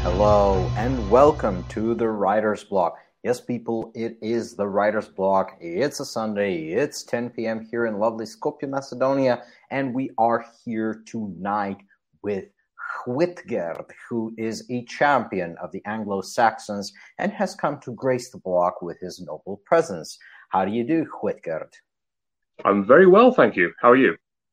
Hello and welcome to the Writer's Block. Yes, people, it is the Writer's Block. It's a Sunday. It's 10 p.m. here in lovely Skopje, Macedonia, and we are here tonight with Hvitgerd, who is a champion of the Anglo-Saxons and has come to grace the block with his noble presence. How do you do, Hvitgerd? I'm very well, thank you. How are you?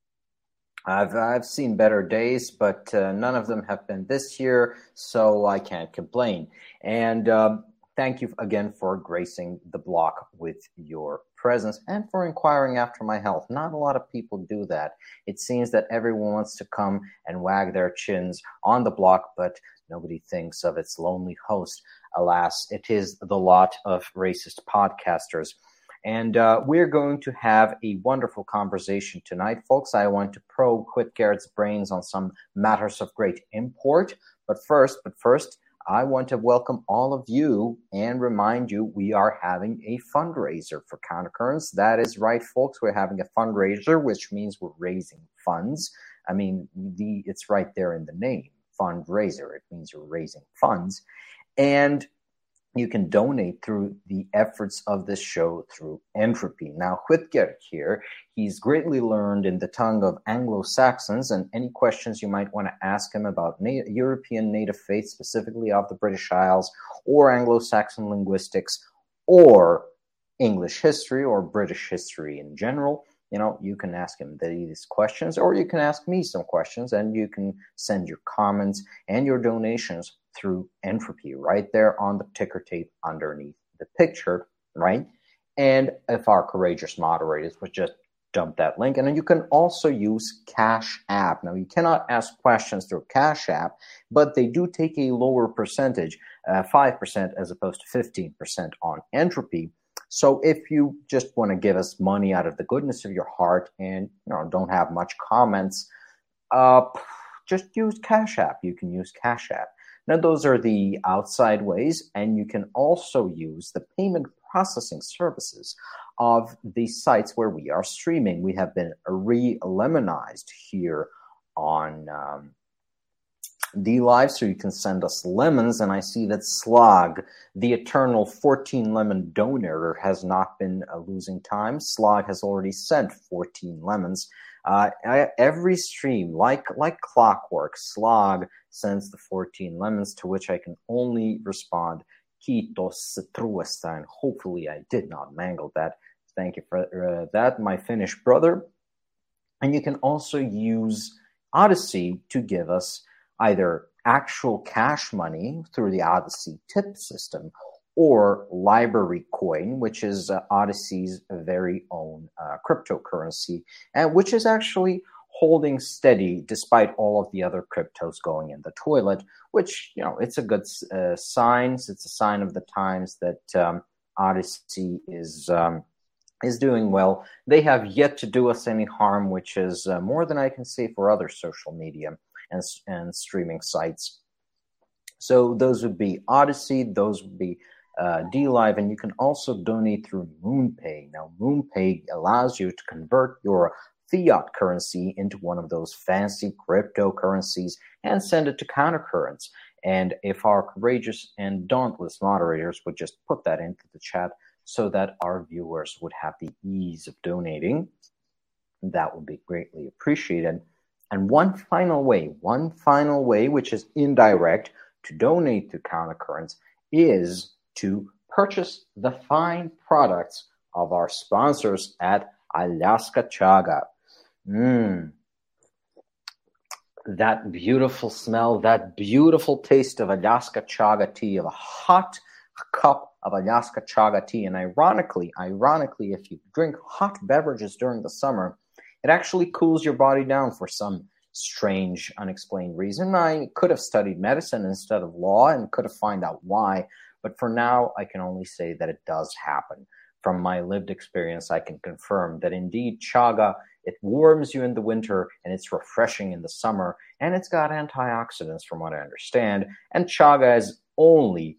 I've seen better days, but none of them have been this year, so I can't complain. And thank you again for gracing the block with your presence and for inquiring after my health. Not a lot of people do that. It seems that everyone wants to come and wag their chins on the block, but nobody thinks of its lonely host. Alas, it is the lot of racist podcasters. And we're going to have a wonderful conversation tonight. Folks, I want to probe Hvitgerd's brains on some matters of great import. But first, I want to welcome all of you and remind you we are having a fundraiser for Countercurrents. That is right, folks. We're having a fundraiser, which means we're raising funds. I mean, it's right there in the name, fundraiser. It means you're raising funds. And you can donate through the efforts of this show through Entropy. Now, Hvitgerd here, he's greatly learned in the tongue of Anglo-Saxons, and any questions you might want to ask him about European native faith, specifically of the British Isles, or Anglo-Saxon linguistics, or English history, or British history in general, you can ask him these questions, or you can ask me some questions, and you can send your comments and your donations through Entropy right there on the ticker tape underneath the picture, right? And if our courageous moderators would just dump that link. And then you can also use Cash App. Now, you cannot ask questions through Cash App, but they do take a lower percentage, 5% as opposed to 15% on Entropy. So if you just want to give us money out of the goodness of your heart and don't have much comments, just use Cash App. You can use Cash App. Now, those are the outside ways, and you can also use the payment processing services of the sites where we are streaming. We have been re-lemonized here on DLive, so you can send us lemons, and I see that Slag, the eternal 14-lemon donor, has not been losing time. Slag has already sent 14 lemons. Every stream, like clockwork, Slag sends the 14 lemons, to which I can only respond, Kiitos truesta, and hopefully I did not mangle that. Thank you for that, my Finnish brother. And you can also use Odyssey to give us either actual cash money through the Odyssey tip system or library coin, which is Odyssey's very own cryptocurrency, and which is actually holding steady despite all of the other cryptos going in the toilet, which, it's a good sign. It's a sign of the times that Odyssey is doing well. They have yet to do us any harm, which is more than I can say for other social media and streaming sites. So those would be Odyssey, those would be DLive, and you can also donate through MoonPay. Now, MoonPay allows you to convert your fiat currency into one of those fancy cryptocurrencies and send it to Countercurrents. And if our courageous and dauntless moderators would just put that into the chat so that our viewers would have the ease of donating, that would be greatly appreciated. And one final way, which is indirect, to donate to Countercurrents is to purchase the fine products of our sponsors at Alaska Chaga. That beautiful smell, that beautiful taste of Alaska Chaga tea, of a hot cup of Alaska Chaga tea. And ironically, if you drink hot beverages during the summer, it actually cools your body down for some strange, unexplained reason. I could have studied medicine instead of law and could have found out why, but for now, I can only say that it does happen. From my lived experience, I can confirm that indeed chaga, it warms you in the winter and it's refreshing in the summer, and it's got antioxidants from what I understand, and chaga is only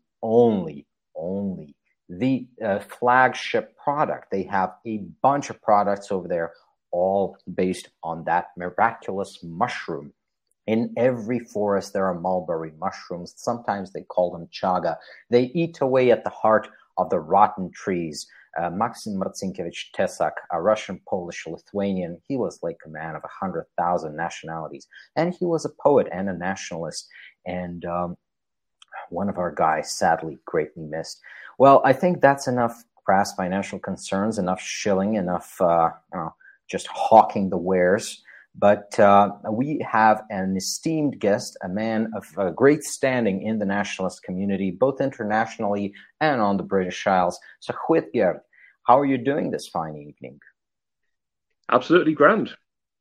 the flagship product. They have a bunch of products over there, all based on that miraculous mushroom. In every forest, there are mulberry mushrooms. Sometimes they call them chaga. They eat away at the heart of the rotten trees. Maxim Marcinkiewicz Tesak, a Russian, Polish, Lithuanian, he was like a man of 100,000 nationalities. And he was a poet and a nationalist. And one of our guys, sadly, greatly missed. Well, I think that's enough crass financial concerns, enough shilling, enough just hawking the wares. But we have an esteemed guest, a man of great standing in the nationalist community, both internationally and on the British Isles. So, Huitgerd, how are you doing this fine evening? Absolutely grand.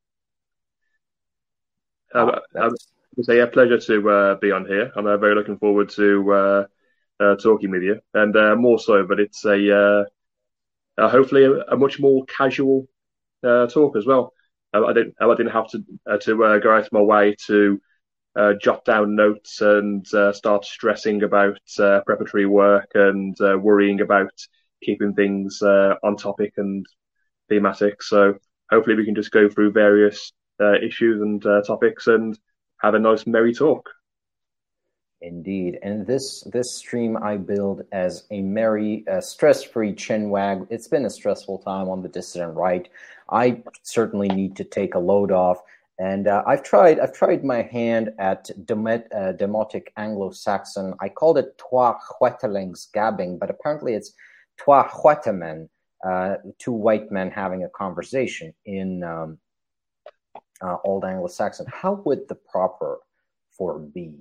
It's a pleasure to be on here. I'm very looking forward to talking with you, and more so, but it's hopefully a much more casual talk as well. I didn't have to go out of my way to jot down notes and start stressing about preparatory work and worrying about keeping things on topic and thematic. So hopefully we can just go through various issues and topics and have a nice merry talk. Indeed. And this stream I build as a merry, stress-free chinwag. It's been a stressful time on the dissident right. I certainly need to take a load off. And I've tried my hand at Demotic Anglo-Saxon. I called it Twa Huetelings gabbing, but apparently it's Twa Huetemen, two white men having a conversation in Old Anglo-Saxon. How would the proper form be?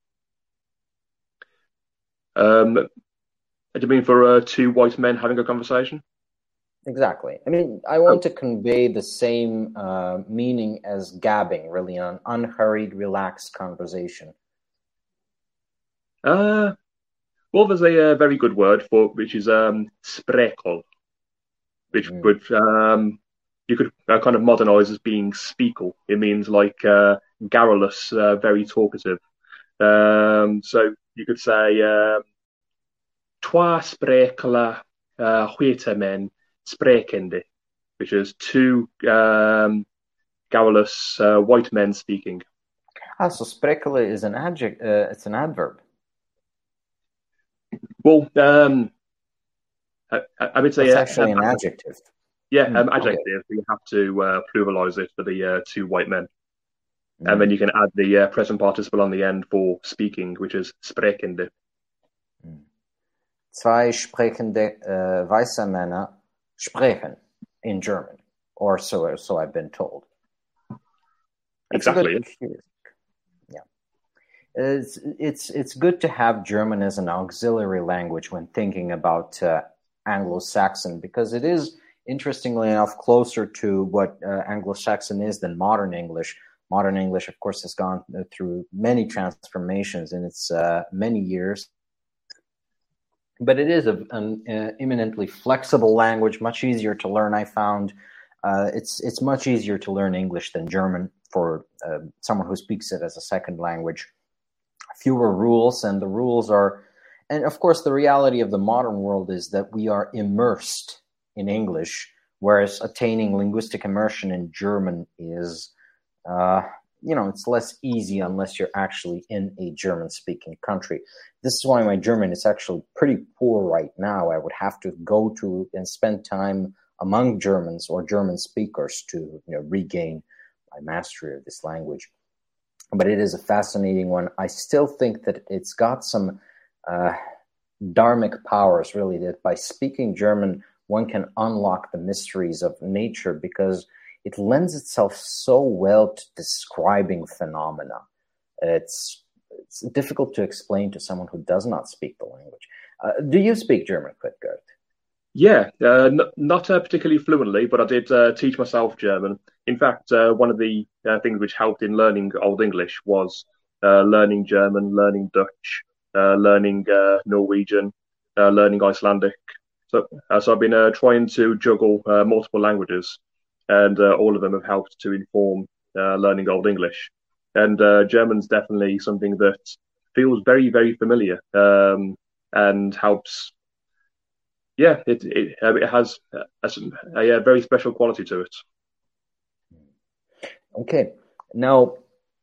Do you mean for two white men having a conversation? Exactly. I mean, I want to convey the same meaning as gabbing, really, an unhurried, relaxed conversation. Well, there's a very good word for which is sprekel, which would you could kind of modernize as being speakle. It means like garrulous, very talkative. So you could say twa sprekele huitemen sprekende, which is two garrulous white men speaking. So sprekele is an adjective. It's an adverb. Well, I would say it's actually an adjective. Yeah, adjective. Okay. You have to pluralize it for the two white men. And then you can add the present participle on the end for speaking, which is sprekende. Zwei sprechende weiße Männer sprechen in German, or so I've been told. That's exactly. Yeah, it's good to have German as an auxiliary language when thinking about Anglo-Saxon, because it is, interestingly enough, closer to what Anglo-Saxon is than modern English. Modern English, of course, has gone through many transformations in its many years. But it is an eminently flexible language, much easier to learn, I found. It's much easier to learn English than German for someone who speaks it as a second language. Fewer rules, and the rules are... And, of course, the reality of the modern world is that we are immersed in English, whereas attaining linguistic immersion in German is... it's less easy unless you're actually in a German-speaking country. This is why my German is actually pretty poor right now. I would have to go to and spend time among Germans or German speakers to regain my mastery of this language. But it is a fascinating one. I still think that it's got some dharmic powers, really, that by speaking German, one can unlock the mysteries of nature, because it lends itself so well to describing phenomena. It's difficult to explain to someone who does not speak the language. Do you speak German, Huitgerd? Yeah, not particularly fluently, but I did teach myself German. In fact, one of the things which helped in learning Old English was learning German, learning Dutch, learning Norwegian, learning Icelandic. So I've been trying to juggle multiple languages. And all of them have helped to inform learning Old English. And German's definitely something that feels very, very familiar and helps. Yeah, it has a very special quality to it. Okay. Now,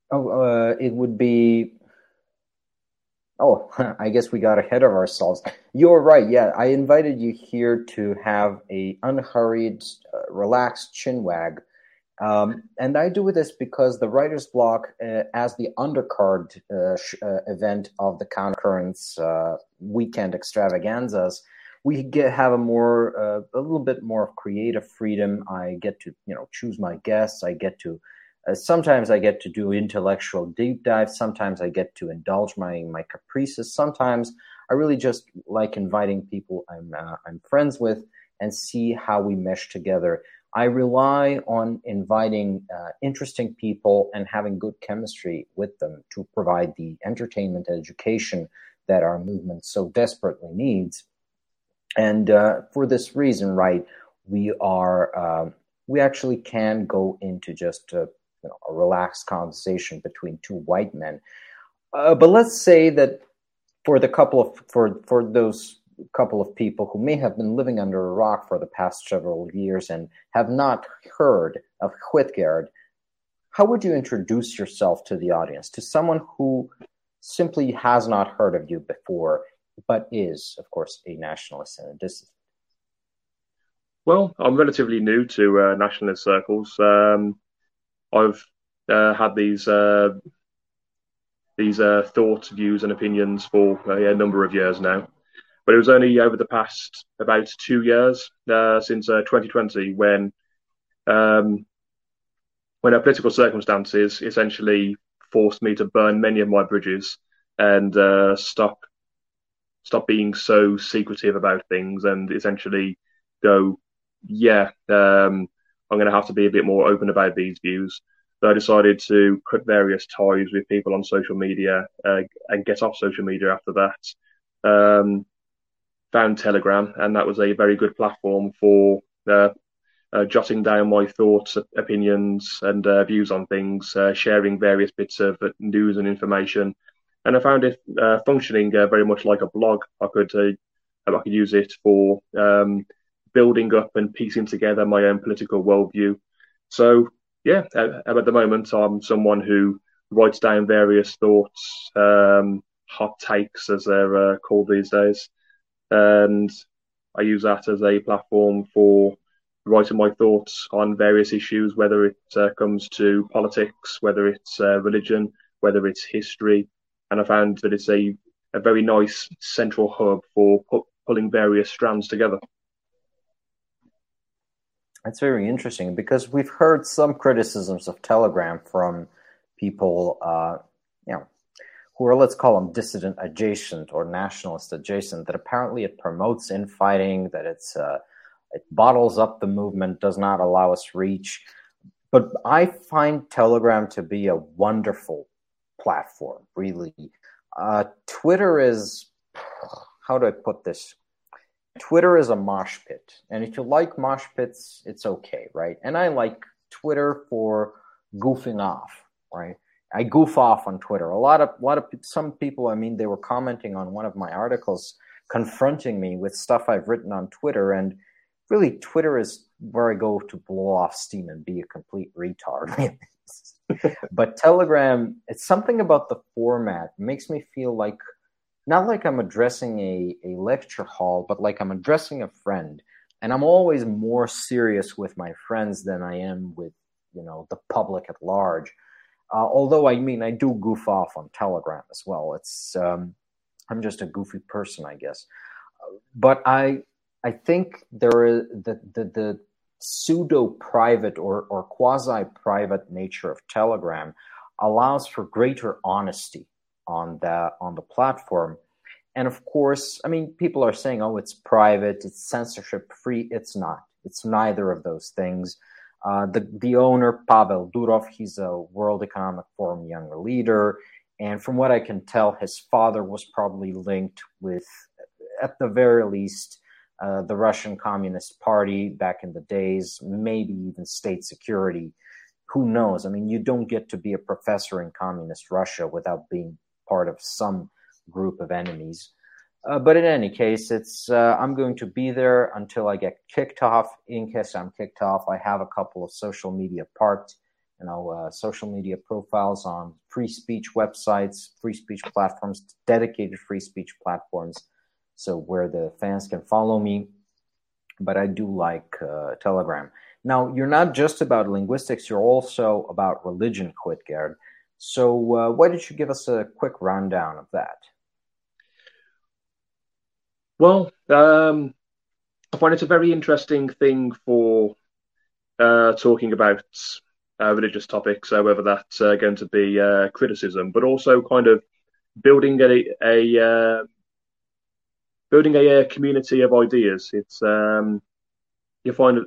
It would be. Oh, I guess we got ahead of ourselves. You're right. Yeah, I invited you here to have a unhurried, relaxed chinwag. And I do this because the writer's block, as the undercard event of the Countercurrents weekend extravaganzas, have a little bit more of creative freedom. I get to, choose my guests. I get to, sometimes I get to do intellectual deep dives. Sometimes I get to indulge my caprices. Sometimes I really just like inviting people I'm friends with and see how we mesh together. I rely on inviting interesting people and having good chemistry with them to provide the entertainment and education that our movement so desperately needs. And for this reason, right, we actually can go into just a relaxed conversation between two white men. But let's say that for those couple of people who may have been living under a rock for the past several years and have not heard of Huitgerd, how would you introduce yourself to the audience, to someone who simply has not heard of you before, but is, of course, a nationalist and a dissident? Well, I'm relatively new to nationalist circles. I've had these thoughts, views, and opinions for a number of years now. But it was only over the past about 2 years, since 2020, when our political circumstances essentially forced me to burn many of my bridges and stop being so secretive about things, and essentially go, I'm going to have to be a bit more open about these views. So I decided to cut various ties with people on social media and get off social media after that. Found Telegram, and that was a very good platform for jotting down my thoughts, opinions, and views on things, sharing various bits of news and information. And I found it functioning very much like a blog. I could use it for building up and piecing together my own political worldview. So, at the moment, I'm someone who writes down various thoughts, hot takes, as they're called these days. And I use that as a platform for writing my thoughts on various issues, whether it comes to politics, whether it's religion, whether it's history. And I found that it's a very nice central hub for pulling various strands together. That's very interesting, because we've heard some criticisms of Telegram from people, who are, let's call them dissident adjacent or nationalist adjacent, that apparently it promotes infighting, that it bottles up the movement, does not allow us reach. But I find Telegram to be a wonderful platform, really. Twitter is, how do I put this? Twitter is a mosh pit. And if you like mosh pits, it's okay, right? And I like Twitter for goofing off, right? I goof off on Twitter. Some people, they were commenting on one of my articles, confronting me with stuff I've written on Twitter. And really, Twitter is where I go to blow off steam and be a complete retard. But Telegram, it's something about the format. It makes me feel like, not like I'm addressing a lecture hall, but like I'm addressing a friend. And I'm always more serious with my friends than I am with, the public at large. Although, I do goof off on Telegram as well. It's I'm just a goofy person, I guess. But I think there is the pseudo-private or quasi-private nature of Telegram allows for greater honesty on the platform. And of course, people are saying, oh, it's private, it's censorship-free. It's not. It's neither of those things. The owner, Pavel Durov, he's a World Economic Forum younger leader. And from what I can tell, his father was probably linked with, at the very least, the Russian Communist Party back in the days, maybe even state security. Who knows? You don't get to be a professor in communist Russia without being part of some group of enemies. But in any case, I'm going to be there until I get kicked off. In case I'm kicked off, I have a couple of social media parked social media profiles on free speech websites, free speech platforms, dedicated free speech platforms, so where the fans can follow me. But I do like Telegram. Now, you're not just about linguistics, you're also about religion, Khwitgerd. So why don't you give us a quick rundown of that? Well, I find it's a very interesting thing for talking about religious topics, whether that's going to be criticism, but also kind of building a community of ideas. It's you find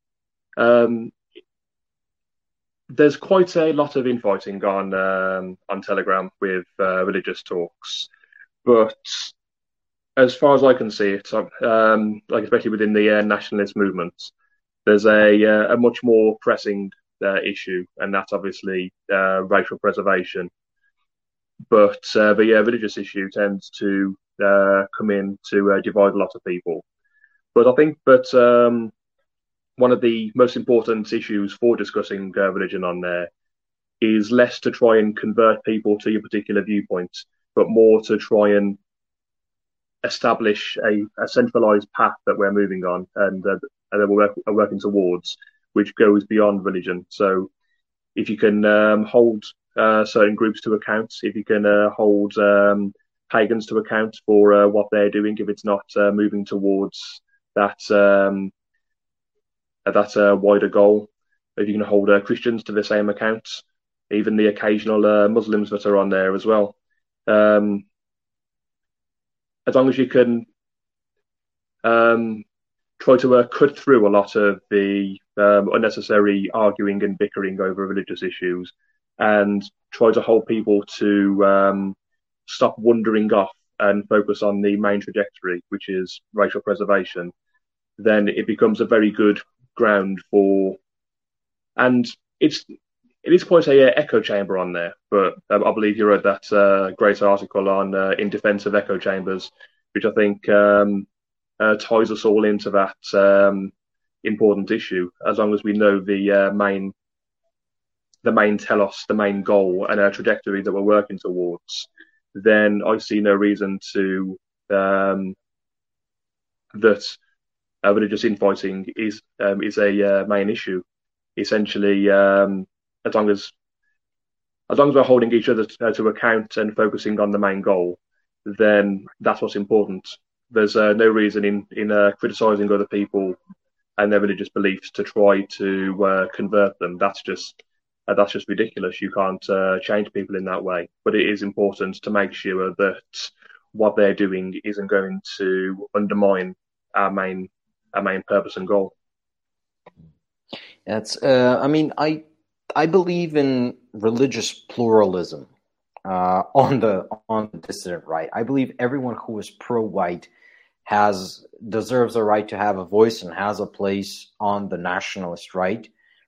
there's quite a lot of infighting on Telegram with religious talks, but as far as I can see it, like especially within the nationalist movements, there's a much more pressing issue, and that's obviously racial preservation. But the religious issue tends to come in to divide a lot of people. But I think that one of the most important issues for discussing religion on there is less to try and convert people to your particular viewpoint, but more to try and establish a centralized path that we're moving on and that we're working towards, which goes beyond religion. So if you can hold certain groups to account, if you can hold pagans to account for what they're doing, if it's not moving towards that wider goal, if you can hold Christians to the same account, even the occasional Muslims that are on there as well. As long as you can try to cut through a lot of the unnecessary arguing and bickering over religious issues, and try to hold people to stop wandering off and focus on the main trajectory, which is racial preservation, then it becomes a very good ground for, and it is quite a echo chamber on there. But I believe you wrote that great article on in defense of echo chambers, which I think ties us all into that important issue. As long as we know the main telos, the main goal, and our trajectory that we're working towards, then I see no reason to that religious infighting is a main issue. Essentially, as long as we're holding each other to account and focusing on the main goal, then that's what's important. There's no reason in criticizing other people and their religious beliefs to try to convert them. That's just ridiculous. You can't change people in that way. But it is important to make sure that what they're doing isn't going to undermine our main purpose and goal. That's. I believe in religious pluralism on the dissident right. I believe everyone who is pro-white deserves a right to have a voice and has a place on the nationalist right.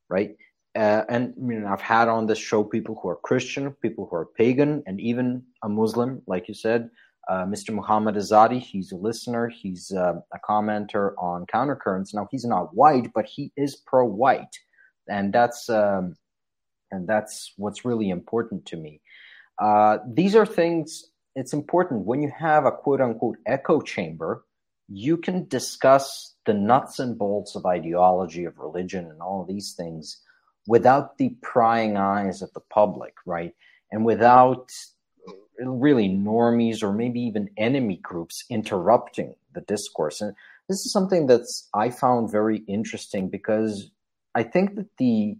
And I've had on this show people who are Christian, people who are pagan, and even a Muslim, like you said. Mr. Muhammad Azadi, he's a listener. He's a commenter on Countercurrents. Now, he's not white, but he is pro-white, and that's what's really important to me. These are things. It's important when you have a quote-unquote echo chamber. You can discuss the nuts and bolts of ideology, of religion, and all of these things without the prying eyes of the public, right? And without really normies or maybe even enemy groups interrupting the discourse. And this is something that's I found very interesting, because I think that the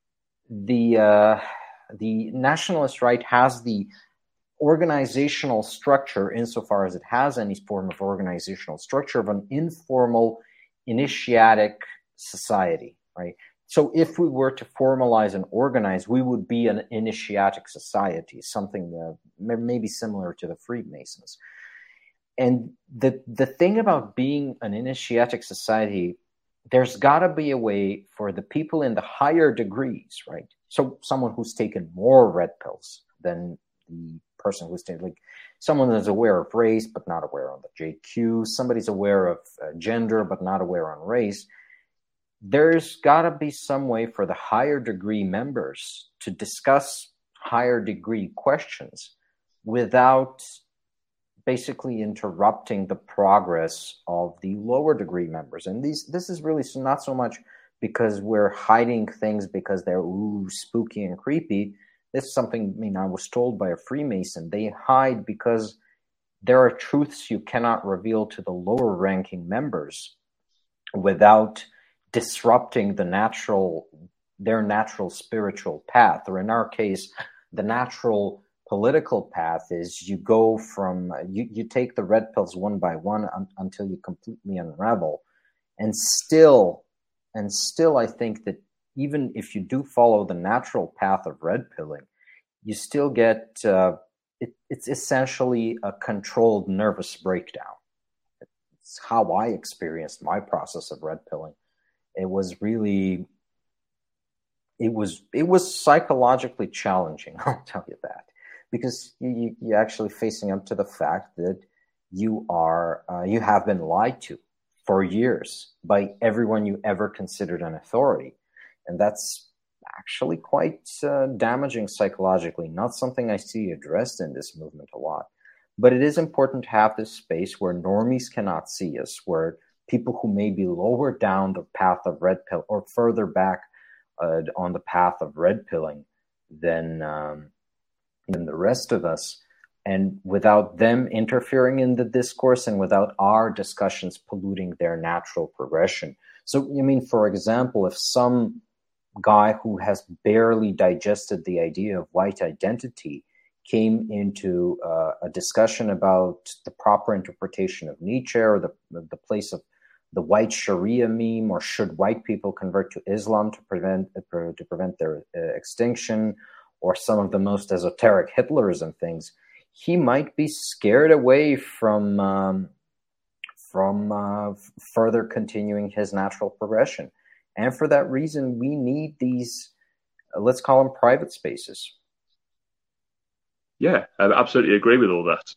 nationalist right has the organizational structure, insofar as it has any form of organizational structure, of an informal initiatic society, right? So if we were to formalize and organize, we would be an initiatic society, something maybe similar to the Freemasons. And the thing about being an initiatic society, there's got to be a way for the people in the higher degrees, right? So someone who's taken more red pills than the person who's taken, like someone that's aware of race but not aware on the JQ, somebody's aware of gender but not aware on race. there's got to be some way for the higher degree members to discuss higher degree questions without basically interrupting the progress of the lower degree members. And this is really not so much because we're hiding things because they're spooky and creepy. This is something, I was told by a Freemason. They hide because there are truths you cannot reveal to the lower ranking members without disrupting their natural spiritual path. Or in our case, the natural political path is you go from, you take the red pills one by one until you completely unravel. And still, I think that even if you do follow the natural path of red pilling, you still get, it's essentially a controlled nervous breakdown. It's how I experienced my process of red pilling. It was really, it was psychologically challenging, I'll tell you that, because you're actually facing up to the fact that you have been lied to for years by everyone you ever considered an authority. And that's actually quite damaging psychologically, not something I see addressed in this movement a lot. But it is important to have this space where normies cannot see us, where people who may be lower down the path of red pill or further back on the path of red pilling than the rest of us, and without them interfering in the discourse and without our discussions polluting their natural progression. So, for example, if some guy who has barely digested the idea of white identity came into a discussion about the proper interpretation of Nietzsche or the place of the white Sharia meme, or should white people convert to Islam to prevent their extinction, or some of the most esoteric Hitlers and things, he might be scared away from further continuing his natural progression. And for that reason, we need these, let's call them private spaces. Yeah, I absolutely agree with all that.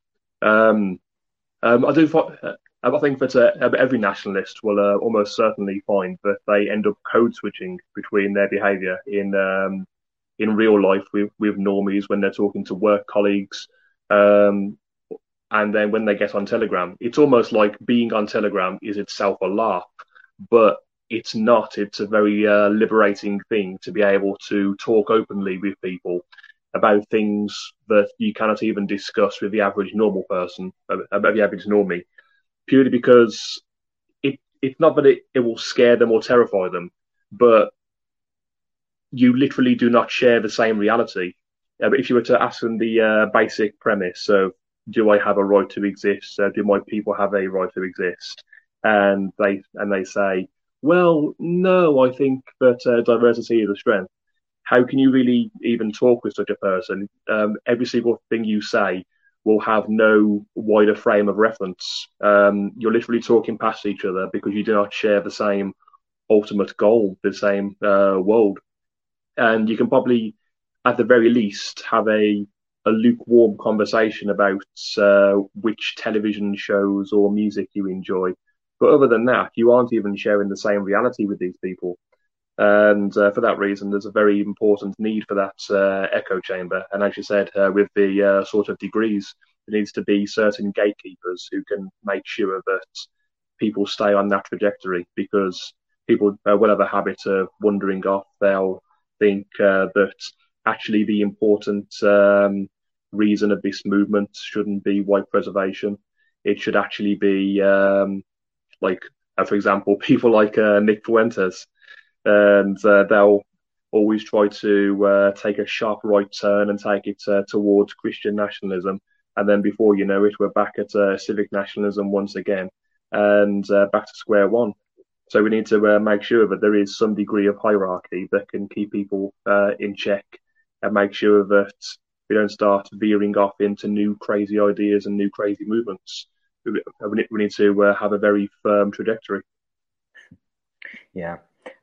I think that every nationalist will almost certainly find that they end up code switching between their behaviour in real life with normies when they're talking to work colleagues, and then when they get on Telegram, it's almost like being on Telegram is itself a laugh, but it's not. It's a very liberating thing to be able to talk openly with people about things that you cannot even discuss with the average normal person, about the average normie, purely because it's not that it will scare them or terrify them, but you literally do not share the same reality. But if you were to ask them the basic premise of, do I have a right to exist? Do my people have a right to exist? And they say, well, no, I think that diversity is a strength. How can you really even talk with such a person? Every single thing you say will have no wider frame of reference. You're literally talking past each other because you do not share the same ultimate goal, the same world. And you can probably, at the very least, have a lukewarm conversation about which television shows or music you enjoy. But other than that, you aren't even sharing the same reality with these people. And for that reason, there's a very important need for that echo chamber. And as you said, with the sort of degrees, there needs to be certain gatekeepers who can make sure that people stay on that trajectory, because people will have a habit of wandering off. They'll think that actually the important reason of this movement shouldn't be white preservation. It should actually be for example, people like Nick Fuentes. And they'll always try to take a sharp right turn and take it towards Christian nationalism. And then before you know it, we're back at civic nationalism once again, and back to square one. So we need to make sure that there is some degree of hierarchy that can keep people in check, and make sure that we don't start veering off into new crazy ideas and new crazy movements. We need to have a very firm trajectory. Yeah.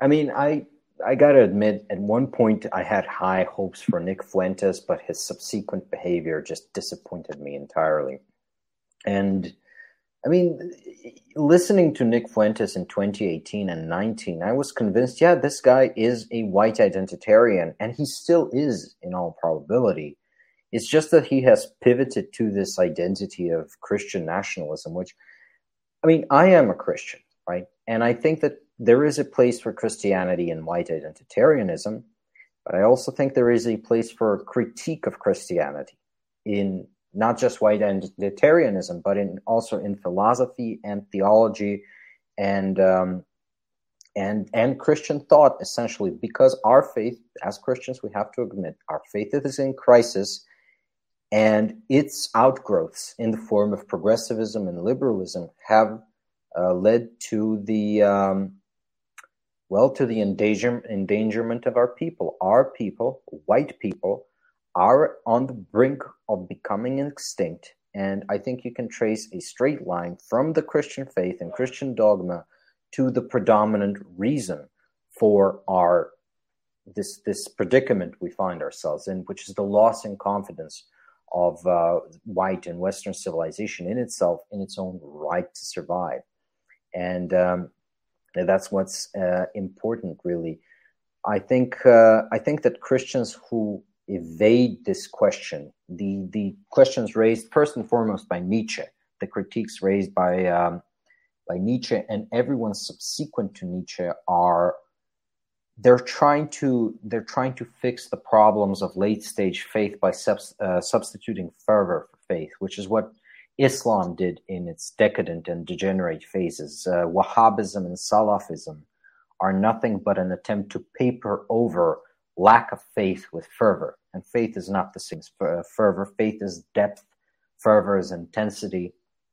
I got to admit, at one point I had high hopes for Nick Fuentes, but his subsequent behavior just disappointed me entirely. And I mean, listening to Nick Fuentes in 2018 and 19, I was convinced, yeah, this guy is a white identitarian, and he still is in all probability. It's just that he has pivoted to this identity of Christian nationalism, which, I mean, I am a Christian, right? And I think that there is a place for Christianity in white identitarianism, but I also think there is a place for critique of Christianity in not just white identitarianism, but also in philosophy and theology and Christian thought, essentially, because our faith, as Christians, we have to admit, our faith is in crisis, and its outgrowths in the form of progressivism and liberalism have led to the endangerment of our people. Our people, white people, are on the brink of becoming extinct, and I think you can trace a straight line from the Christian faith and Christian dogma to the predominant reason for this predicament we find ourselves in, which is the loss in confidence of white and Western civilization in itself, in its own right to survive, and that's what's important, really. I think that Christians who evade this question, the questions raised first and foremost by Nietzsche, the critiques raised by Nietzsche and everyone subsequent to Nietzsche they're trying to fix the problems of late stage faith by substituting fervor for faith, which is what Islam did in its decadent and degenerate phases. Wahhabism and Salafism are nothing but an attempt to paper over lack of faith with fervor. And faith is not the same as fervor. Faith is depth. Fervor is intensity.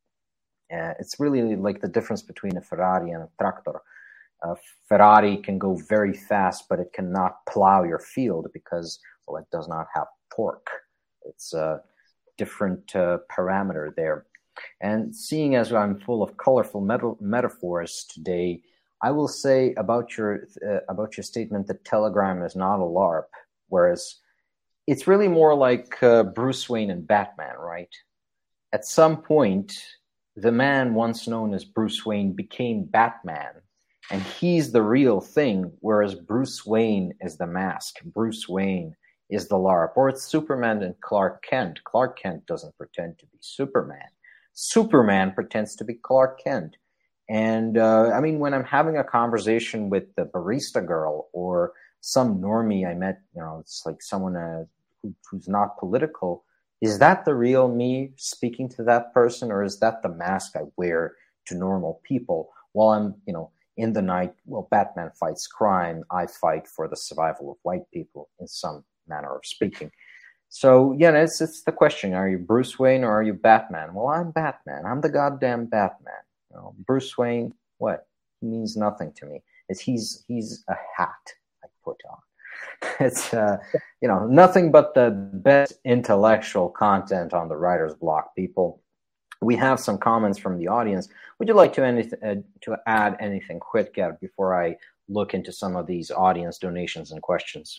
It's really like the difference between a Ferrari and a tractor. A Ferrari can go very fast, but it cannot plow your field because, well, it does not have torque. It's a different parameter there. And seeing as I'm full of colorful metaphors today, I will say about your statement that Telegram is not a LARP, whereas it's really more like Bruce Wayne and Batman, right? At some point, the man once known as Bruce Wayne became Batman, and he's the real thing, whereas Bruce Wayne is the mask. Bruce Wayne is the LARP. Or it's Superman and Clark Kent. Clark Kent doesn't pretend to be Superman. Superman pretends to be Clark Kent. And I mean, when I'm having a conversation with the barista girl or some normie I met, it's like someone who's not political, is that the real me speaking to that person, or is that the mask I wear to normal people while I'm, in the night? Well, Batman fights crime. I fight for the survival of white people in some manner of speaking. So, it's the question. Are you Bruce Wayne or are you Batman? Well, I'm Batman. I'm the goddamn Batman. Bruce Wayne, what? He means nothing to me. He's a hat I put on. It's, nothing but the best intellectual content on the writer's block, people. We have some comments from the audience. Would you like to add anything quick, Gerd, before I look into some of these audience donations and questions?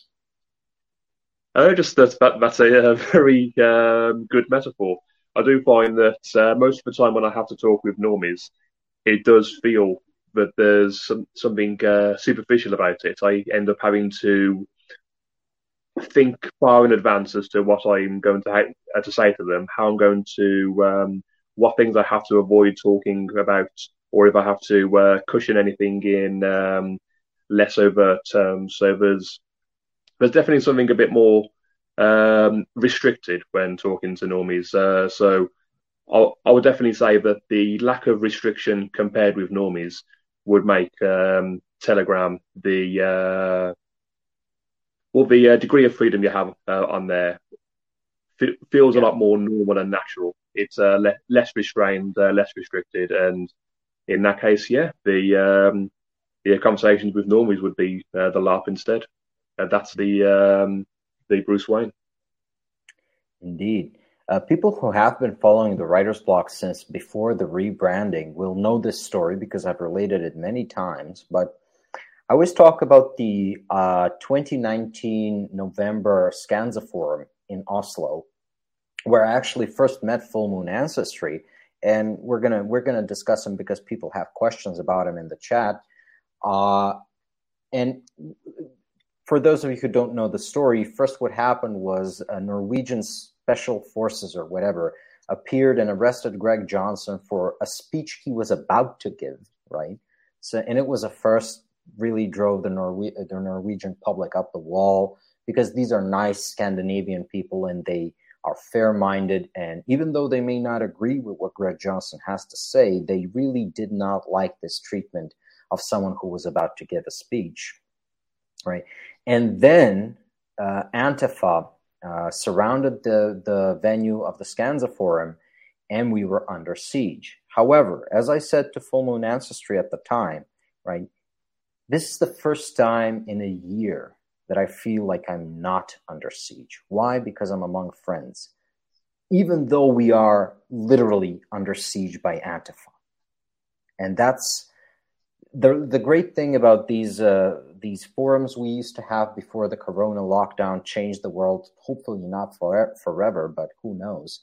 That's a very good metaphor. I do find that most of the time when I have to talk with normies, it does feel that there's something superficial about it. I end up having to think far in advance as to what I'm going to say to them, how I'm going to, what things I have to avoid talking about, or if I have to cushion anything in less overt terms. So there's definitely something a bit more restricted when talking to normies. So I would definitely say that the lack of restriction compared with normies would make Telegram the degree of freedom you have on there feels a lot more normal and natural. It's less restrained, less restricted, and in that case, the conversations with normies would be the LARP instead. That's the Bruce Wayne. Indeed. People who have been following the writer's block since before the rebranding will know this story because I've related it many times. But I always talk about the 2019 November Skansa Forum in Oslo, where I actually first met Full Moon Ancestry. and we're gonna discuss him because people have questions about him in the chat. And for those of you who don't know the story, first what happened was Norwegian special forces or whatever appeared and arrested Greg Johnson for a speech he was about to give, right? So, and it was a first, really drove the Norwegian public up the wall, because these are nice Scandinavian people and they are fair-minded. And even though they may not agree with what Greg Johnson has to say, they really did not like this treatment of someone who was about to give a speech, right? And then Antifa surrounded the venue of the Skansa Forum, and we were under siege. However, as I said to Full Moon Ancestry at the time, right, this is the first time in a year that I feel like I'm not under siege. Why? Because I'm among friends, even though we are literally under siege by Antifa. And that's the great thing about these forums we used to have before the Corona lockdown changed the world. Hopefully not forever, but who knows?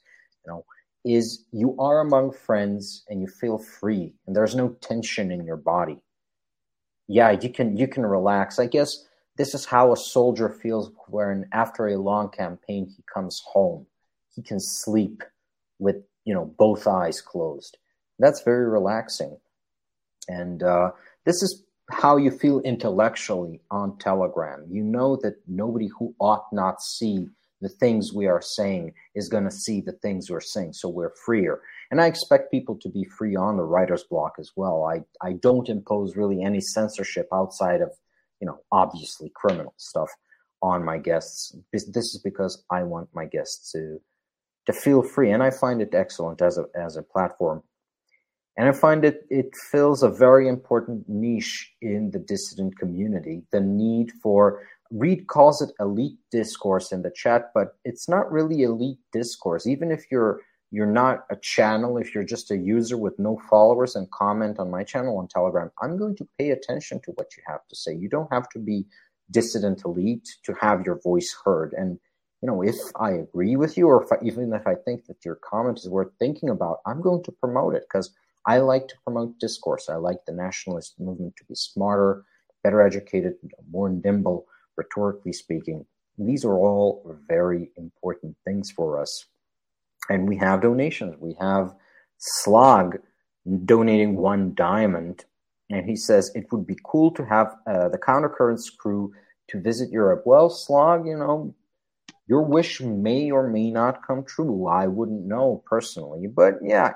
Is you are among friends and you feel free, and there's no tension in your body. Yeah, you can relax. I guess this is how a soldier feels when after a long campaign he comes home. He can sleep with both eyes closed. That's very relaxing. And this is how you feel intellectually on Telegram. You know that nobody who ought not see the things we are saying is going to see the things we're saying, so we're freer. And I expect people to be free on the writer's block as well. I don't impose really any censorship outside of, obviously criminal stuff on my guests. This is because I want my guests to feel free, and I find it excellent as a platform. And I find it fills a very important niche in the dissident community, the need for, Reed calls it elite discourse in the chat, but it's not really elite discourse. Even if you're not a channel, if you're just a user with no followers and comment on my channel on Telegram, I'm going to pay attention to what you have to say. You don't have to be dissident elite to have your voice heard. And if I agree with you, or even if I think that your comment is worth thinking about, I'm going to promote it, because I like to promote discourse. I like the nationalist movement to be smarter, better educated, more nimble, rhetorically speaking. These are all very important things for us. And we have donations. We have Slog donating 1 diamond. And he says, it would be cool to have the Countercurrents crew to visit Europe. Well, Slog, your wish may or may not come true. I wouldn't know personally. But yeah,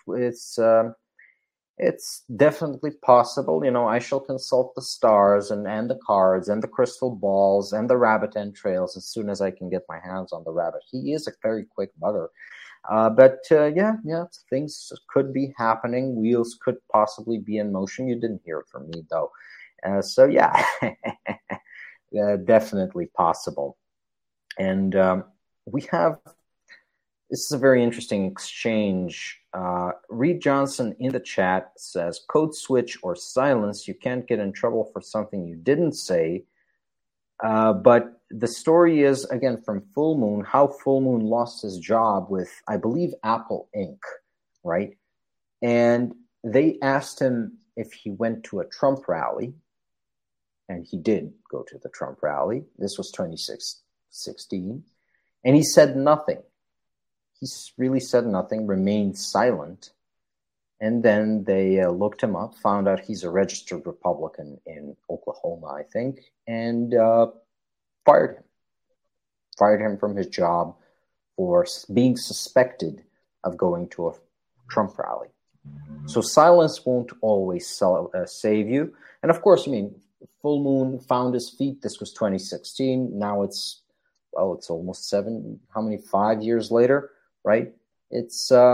it's definitely possible. I shall consult the stars and the cards and the crystal balls and the rabbit entrails as soon as I can get my hands on the rabbit. He is a very quick bugger. But things could be happening. Wheels could possibly be in motion. You didn't hear it from me, though. So, yeah, definitely possible. And we have, this is a very interesting exchange. Reed Johnson in the chat says, code switch or silence. You can't get in trouble for something you didn't say. But the story is, again, from Full Moon, how Full Moon lost his job with, I believe, Apple Inc., right? And they asked him if he went to a Trump rally, and he did go to the Trump rally. This was 2016. And he said nothing. He really said nothing, remained silent. And then they looked him up, found out he's a registered Republican in Oklahoma, I think, and fired him. Fired him from his job for being suspected of going to a Trump rally. So silence won't always save you. And of course, Full Moon found his feet. This was 2016. Now it's almost 5 years later, right? It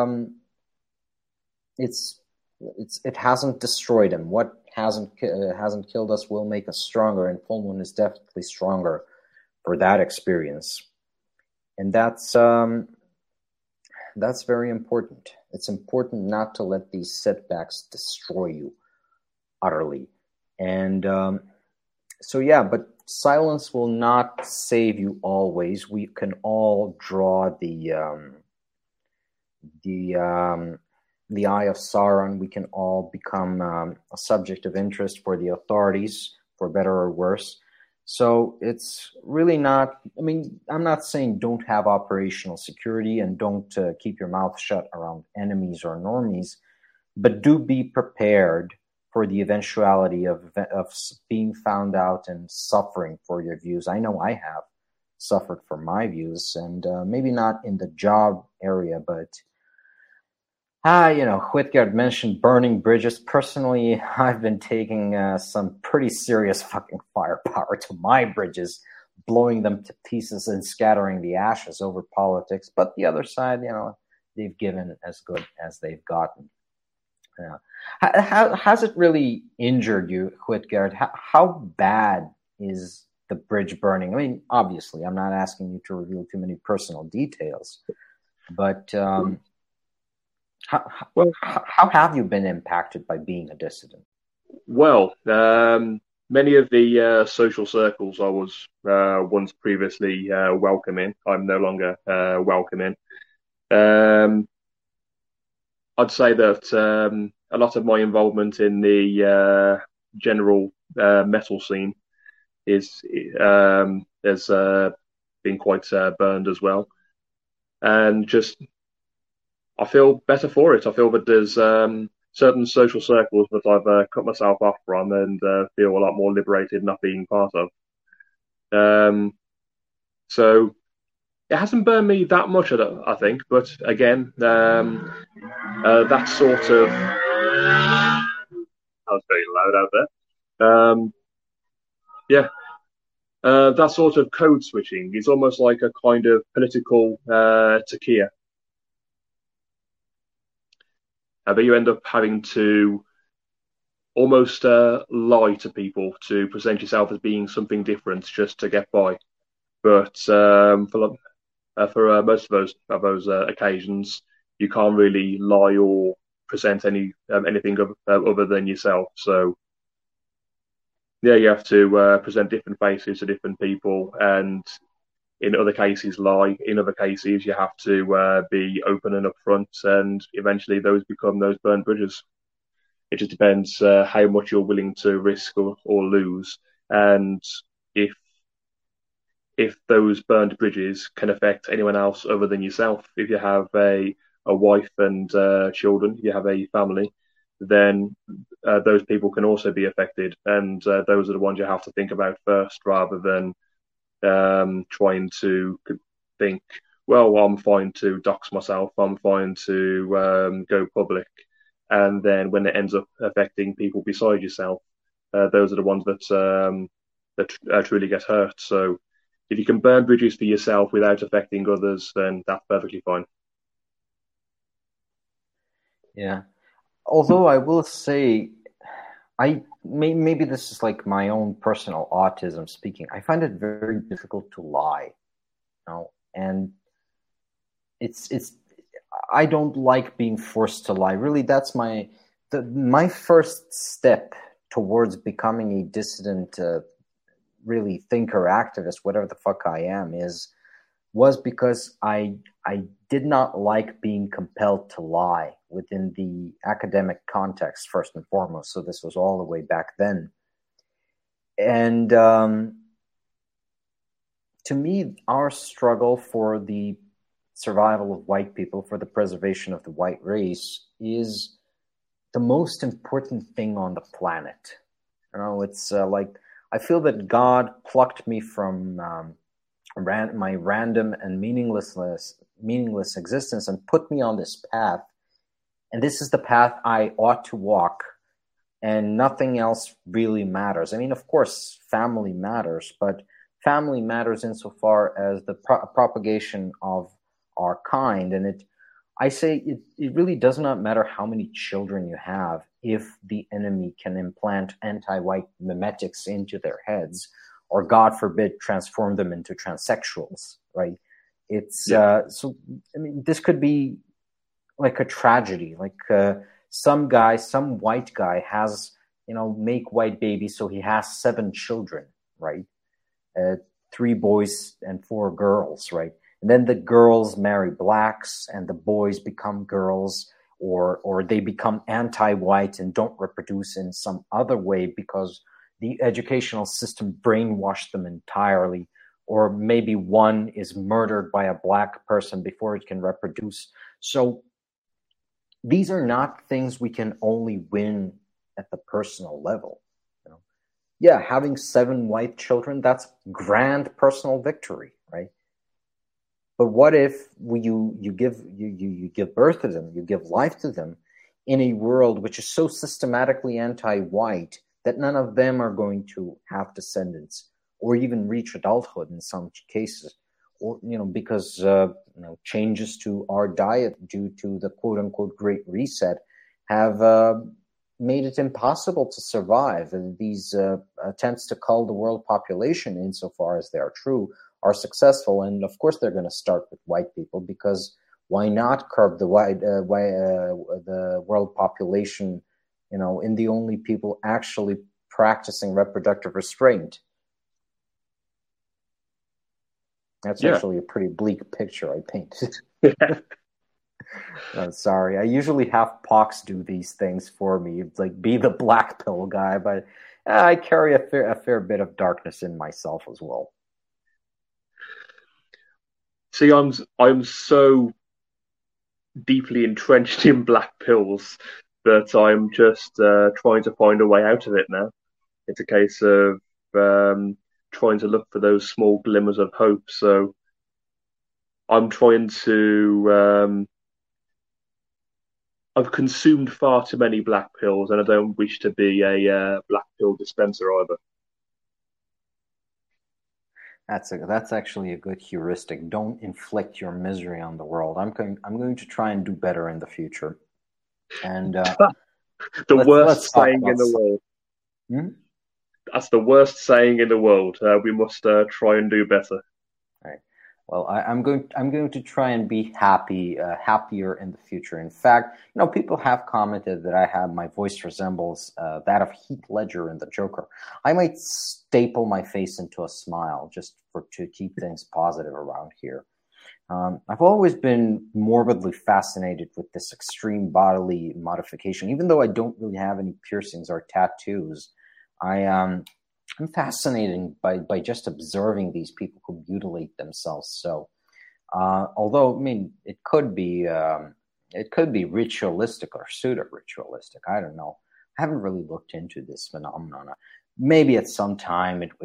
hasn't destroyed him. What hasn't killed us will make us stronger, and Full Moon is definitely stronger for that experience. And that's very important. It's important not to let these setbacks destroy you utterly. And but silence will not save you always. We can all draw the the Eye of Sauron, we can all become a subject of interest for the authorities, for better or worse. So it's really not, I mean, I'm not saying don't have operational security and don't keep your mouth shut around enemies or normies, but do be prepared for the eventuality of being found out and suffering for your views. I know I have suffered for my views, and maybe not in the job area, but Whitgard mentioned burning bridges. Personally, I've been taking some pretty serious fucking firepower to my bridges, blowing them to pieces and scattering the ashes over politics. But the other side, they've given as good as they've gotten. How has it really injured you, Whitgard? How bad is the bridge burning? I mean, obviously, I'm not asking you to reveal too many personal details, but how have you been impacted by being a dissident? Well, many of the social circles I was once previously welcome in, I'm no longer welcome in. I'd say that a lot of my involvement in the general metal scene has been quite burned as well, and just I feel better for it. I feel that there's certain social circles that I've cut myself off from and feel a lot more liberated not being part of. So it hasn't burned me that much, I think. But again, that sort of... That was very loud out there. That sort of code switching is almost like a kind of political takia. But you end up having to almost lie to people to present yourself as being something different just to get by. But for most of those occasions, you can't really lie or present anything other than yourself. So yeah, you have to present different faces to different people, and in other cases lie. In other cases, you have to be open and upfront, and eventually those become those burnt bridges. It just depends how much you're willing to risk or lose, and if those burned bridges can affect anyone else other than yourself. If you have a wife and children, you have a family, then those people can also be affected, and those are the ones you have to think about first, rather than trying to think, well, I'm fine to dox myself, I'm fine to go public, and then when it ends up affecting people beside yourself, those are the ones that truly get hurt. So if you can burn bridges for yourself without affecting others, then that's perfectly fine. Yeah. Although I will say, maybe this is like my own personal autism speaking. I find it very difficult to lie, and it's I don't like being forced to lie. Really, that's my first step towards becoming a dissident, really thinker, activist, whatever the fuck I am, was because I did not like being compelled to lie within the academic context, first and foremost. So this was all the way back then. And to me, our struggle for the survival of white people, for the preservation of the white race, is the most important thing on the planet. It's like, I feel that God plucked me from my random and meaningless existence and put me on this path. And this is the path I ought to walk, and nothing else really matters. I mean, of course, family matters, but family matters insofar as the propagation of our kind. And I say it really does not matter how many children you have if the enemy can implant anti-white memetics into their heads, or God forbid, transform them into transsexuals, right? So, I mean, this could be like a tragedy, like some white guy has, make white babies, so he has 7 children, right? 3 boys and 4 girls, right? And then the girls marry blacks and the boys become girls, or they become anti-white and don't reproduce in some other way because the educational system brainwashed them entirely, or maybe one is murdered by a black person before it can reproduce. So these are not things we can only win at the personal level. You know? Yeah, having 7 white children, that's grand personal victory, right? But what if you give birth to them, you give life to them in a world which is so systematically anti-white that none of them are going to have descendants or even reach adulthood in some cases, or because changes to our diet due to the quote unquote Great Reset have made it impossible to survive. And these attempts to cull the world population, insofar as they are true, are successful. And of course, they're going to start with white people, because why not curb the the world population? In the only people actually practicing reproductive restraint. That's actually a pretty bleak picture I painted. Sorry, I usually have Pox do these things for me. It's like be the black pill guy, but I carry a fair bit of darkness in myself as well. See, I'm so deeply entrenched in black pills that I'm just trying to find a way out of it now. It's a case of trying to look for those small glimmers of hope. So I'm trying to. I've consumed far too many black pills, and I don't wish to be a black pill dispenser either. That's actually a good heuristic. Don't inflict your misery on the world. I'm going to try and do better in the future. And the worst saying in the world. Hmm? That's the worst saying in the world. We must try and do better. All right. Well, I'm going to try and be happier in the future. In fact, people have commented that my voice resembles that of Heath Ledger in The Joker. I might staple my face into a smile just to keep things positive around here. I've always been morbidly fascinated with this extreme bodily modification, even though I don't really have any piercings or tattoos. I'm fascinated by just observing these people who mutilate themselves. So, although it could be ritualistic or pseudo-ritualistic. I don't know. I haven't really looked into this phenomenon. Maybe at some time at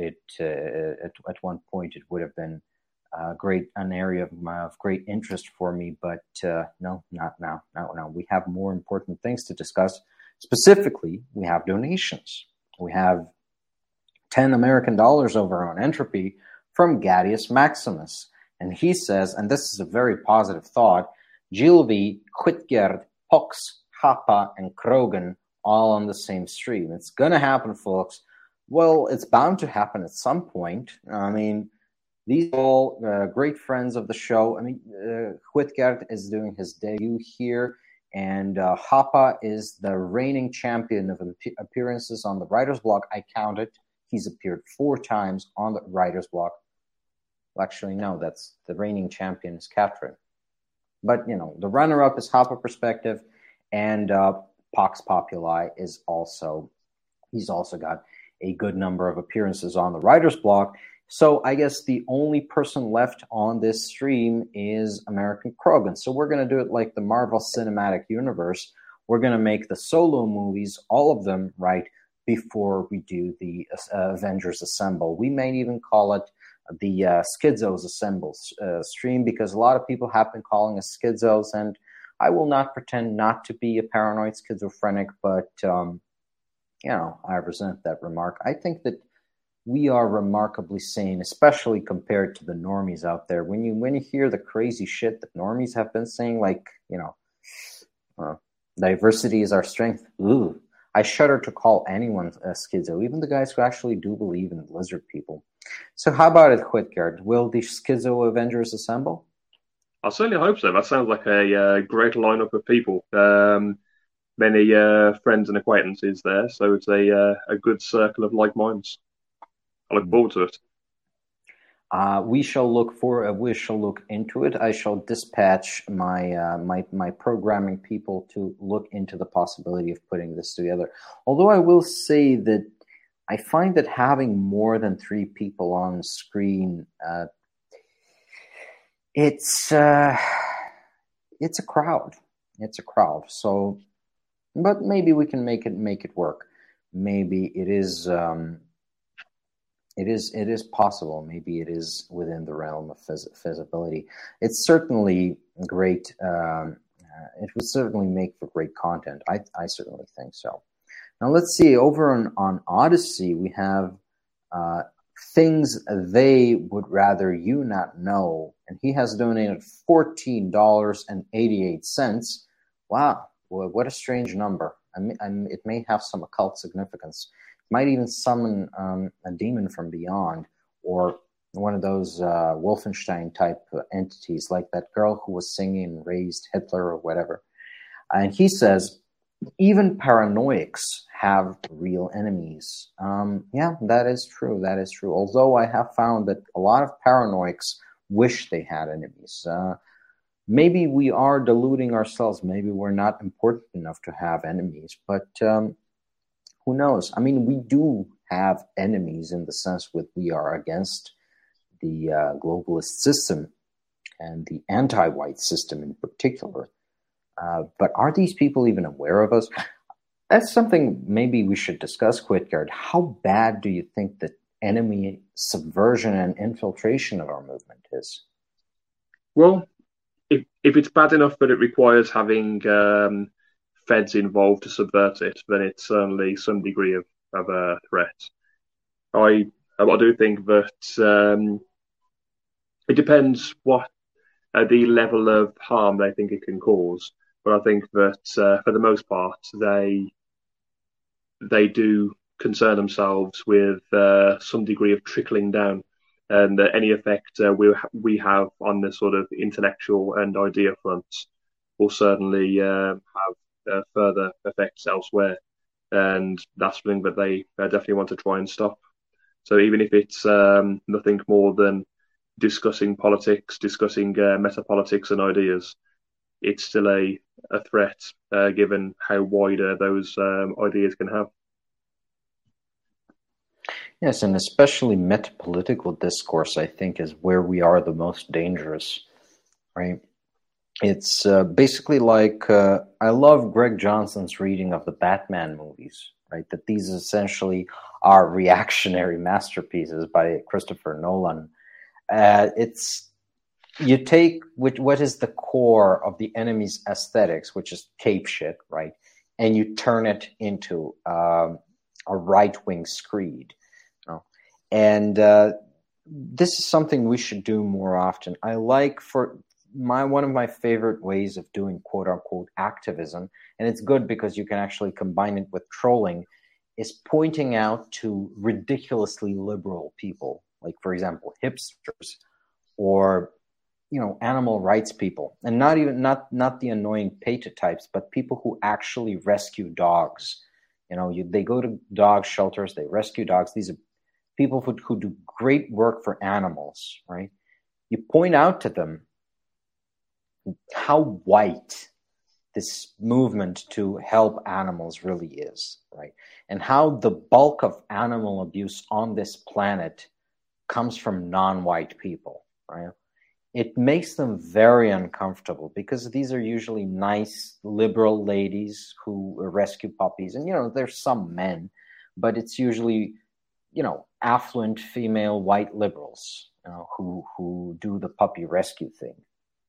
one point it would have been an area of great interest for me, but no, not now. No. We have more important things to discuss. Specifically, we have donations. We have $10 American over on Entropy from Gadius Maximus. And he says, and this is a very positive thought, Gylvi, Hvitgerð, Pox, Hapa, and Krogan all on the same stream. It's going to happen, folks. Well, it's bound to happen at some point. I mean, these are all great friends of the show. I mean, Hvitgerð is doing his debut here, and Hapa is the reigning champion of appearances on the writer's block. I counted. He's appeared 4 times on the writer's block. Well, actually, no, that's the reigning champion is Catherine. But, the runner-up is Hapa Perspective, and Pox Populi he's also got a good number of appearances on the writer's block. So I guess the only person left on this stream is American Krogan. So we're going to do it like the Marvel Cinematic Universe. We're going to make the solo movies, all of them, right, before we do the Avengers Assemble. We may even call it the Schizos Assemble stream, because a lot of people have been calling us schizos, and I will not pretend not to be a paranoid schizophrenic, but, I resent that remark. I think that we are remarkably sane, especially compared to the normies out there. When you hear the crazy shit that normies have been saying, like, diversity is our strength. Ooh, I shudder to call anyone a schizo, even the guys who actually do believe in lizard people. So how about it, Hvitgerð? Will the Schizo Avengers assemble? I certainly hope so. That sounds like a great lineup of people. Many friends and acquaintances there, so it's a good circle of like minds. I look forward to it. We shall look for. We shall look into it. I shall dispatch my programming people to look into the possibility of putting this together. Although I will say that I find that having more than 3 people on screen, it's a crowd. It's a crowd. So, but maybe we can make it work. Maybe it is. It is possible. Maybe it is within the realm of feasibility. It's certainly great. It would certainly make for great content. I certainly think so. Now let's see. Over on Odyssey, we have things they would rather you not know, and he has donated $14.88. Wow, what a strange number. It may have some occult significance. Might even summon a demon from beyond, or one of those Wolfenstein type entities, like that girl who was singing and raised Hitler or whatever. And he says, even paranoics have real enemies. Yeah, that is true. That is true. Although I have found that a lot of paranoics wish they had enemies. Maybe we are deluding ourselves. Maybe we're not important enough to have enemies, but who knows? I mean, we do have enemies in the sense that we are against the globalist system and the anti-white system in particular. But are these people even aware of us? That's something maybe we should discuss, Quitgard. How bad do you think that enemy subversion and infiltration of our movement is? Well, if it's bad enough that it requires having feds involved to subvert it, then it's certainly some degree of a threat. I do think that it depends what the level of harm they think it can cause. But I think that for the most part, they do concern themselves with some degree of trickling down, and any effect we have on the sort of intellectual and idea fronts will certainly have further effects elsewhere, and that's something that they definitely want to try and stop. So even if it's nothing more than discussing politics, discussing metapolitics and ideas, it's still a threat given how wide those ideas can have. Yes, and especially metapolitical discourse, I think, is where we are the most dangerous, right? It's basically like, I love Greg Johnson's reading of the Batman movies, right? That these essentially are reactionary masterpieces by Christopher Nolan. It's, you take what is the core of the enemy's aesthetics, which is cape shit, right? And you turn it into a right-wing screed. You know? And this is something we should do more often. I like one of my favorite ways of doing quote unquote activism, and it's good because you can actually combine it with trolling, is pointing out to ridiculously liberal people, like for example hipsters, or animal rights people, and not the annoying PETA types, but people who actually rescue dogs. They go to dog shelters, they rescue dogs. These are people who do great work for animals, right? You point out to them how white this movement to help animals really is, right? And how the bulk of animal abuse on this planet comes from non-white people, right? It makes them very uncomfortable because these are usually nice liberal ladies who rescue puppies. And, there's some men, but it's usually, affluent female white liberals who do the puppy rescue thing.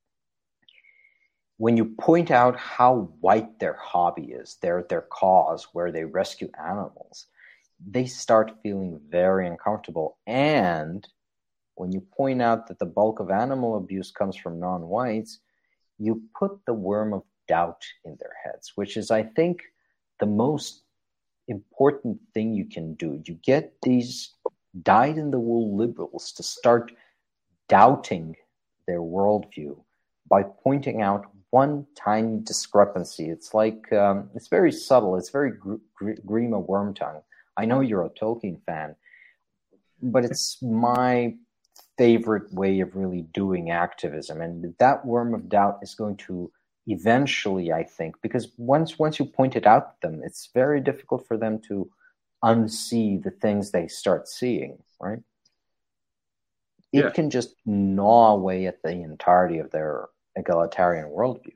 When you point out how white their hobby is, their cause where they rescue animals, they start feeling very uncomfortable. And when you point out that the bulk of animal abuse comes from non-whites, you put the worm of doubt in their heads, which is, I think, the most important thing you can do. You get these dyed-in-the-wool liberals to start doubting their worldview by pointing out one tiny discrepancy. It's like, it's very subtle. It's very Grima Wormtongue. I know you're a Tolkien fan, but it's my favorite way of really doing activism. And that worm of doubt is going to eventually, I think, because once you point it out to them, it's very difficult for them to unsee the things they start seeing, right? It can just gnaw away at the entirety of their egalitarian worldview.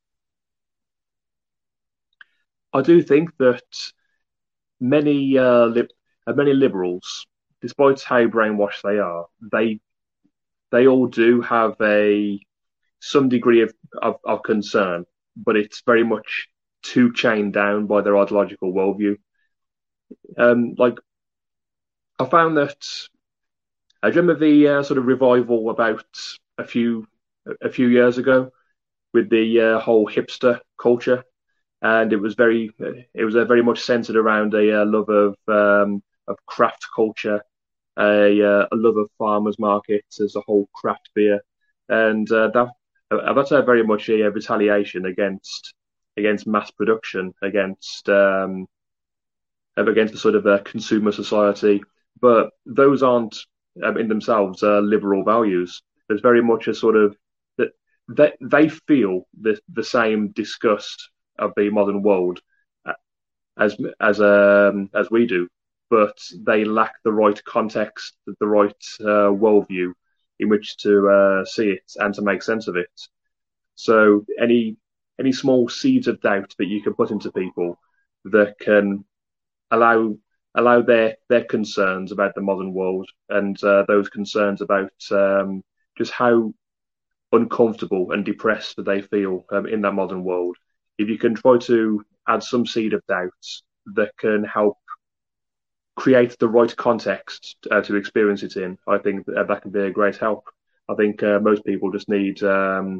I do think that many liberals, despite how brainwashed they are, they all do have some degree of concern, but it's very much too chained down by their ideological worldview. Like I found that I remember the sort of revival about a few years ago with the whole hipster culture, and it was very much centered around a love of craft culture, a love of farmers markets as a whole craft beer, and that's very much a retaliation against mass production, against the sort of consumer society. But those aren't in themselves liberal values. There's very much a sort of that they feel the same disgust of the modern world as we do, but they lack the right context, the right worldview in which to see it and to make sense of it. So any small seeds of doubt that you can put into people that can allow their concerns about the modern world and those concerns about just how uncomfortable and depressed that they feel in that modern world. If you can try to add some seed of doubt that can help create the right context to experience it in, I think that can be a great help. I think most people just need they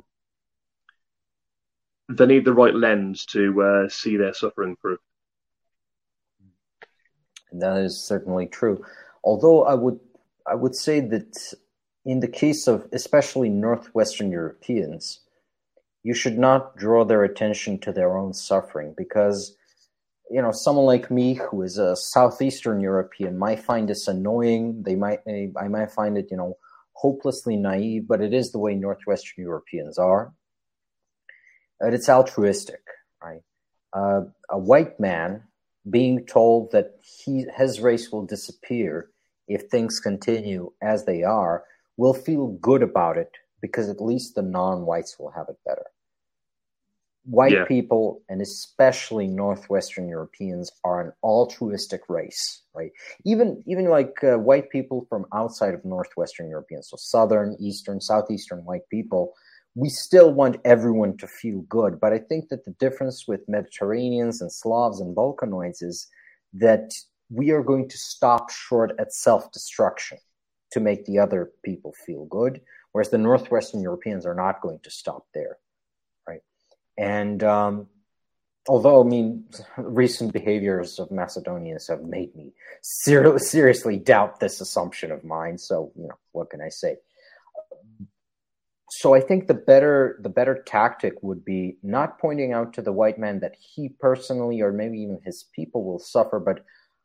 need the right lens to see their suffering through. That is certainly true. Although I would say that in the case of especially Northwestern Europeans, you should not draw their attention to their own suffering, because someone like me who is a Southeastern European might find this annoying. I might find it hopelessly naive, but it is the way Northwestern Europeans are. And it's altruistic, right? A white man being told that his race will disappear if things continue as they are will feel good about it, because at least the non-whites will have it better. White people, and especially Northwestern Europeans, are an altruistic race, right? Even like white people from outside of Northwestern Europeans, so Southern, Eastern, Southeastern white people, we still want everyone to feel good. But I think that the difference with Mediterraneans and Slavs and Balkanoids is that we are going to stop short at self-destruction to make the other people feel good, whereas the Northwestern Europeans are not going to stop there, right? And although, recent behaviors of Macedonians have made me seriously doubt this assumption of mine. So, what can I say? So I think the better tactic would be not pointing out to the white man that he personally, or maybe even his people, will suffer, but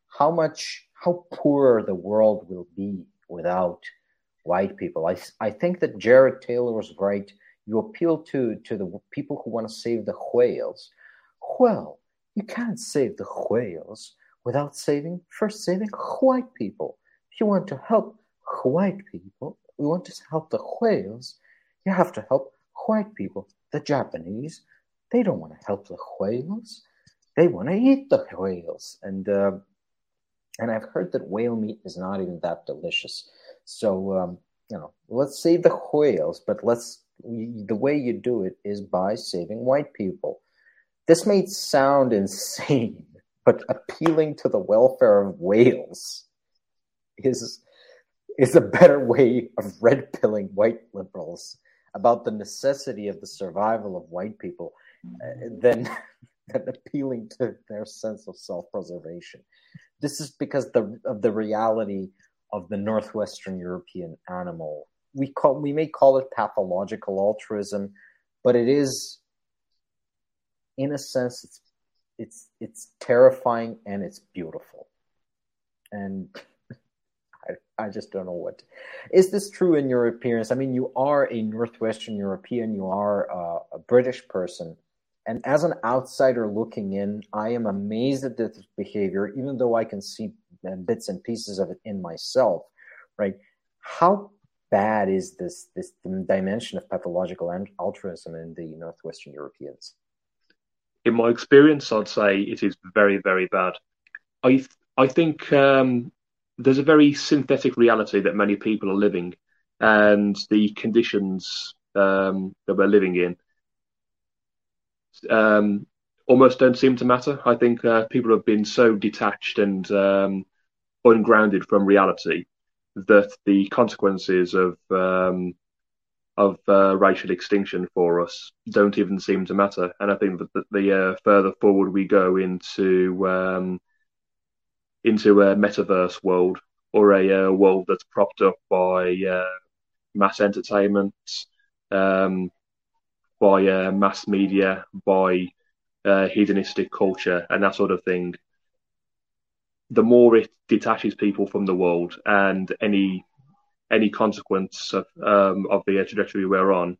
how poor the world will be without white people. I think that Jared Taylor was right. You appeal to the people who want to save the whales. Well, you can't save the whales without first saving white people. If you want to help white people, you want to help the whales, you have to help white people. The Japanese, they don't want to help the whales. They want to eat the whales. And I've heard that whale meat is not even that delicious. So, let's save the whales, but the way you do it is by saving white people. This may sound insane, but appealing to the welfare of whales is a better way of red-pilling white liberals about the necessity of the survival of white people than appealing to their sense of self-preservation. This is because of the reality of the Northwestern European animal. We may call it pathological altruism, but it is, in a sense, it's terrifying and it's beautiful. And I just don't know what. Is this true in your appearance? I mean, you are a Northwestern European, you are a British person. And as an outsider looking in, I am amazed at this behavior, even though I can see bits and pieces of it in myself, right? How bad is this dimension of pathological altruism in the Northwestern Europeans? In my experience, I'd say it is very, very bad. I think there's a very synthetic reality that many people are living, and the conditions that we're living in almost don't seem to matter. I think people have been so detached and ungrounded from reality that the consequences of racial extinction for us don't even seem to matter. And I think that the further forward we go into a metaverse world or a world that's propped up by mass entertainment, by mass media, by hedonistic culture, and that sort of thing, the more it detaches people from the world, and any consequence of the trajectory we're on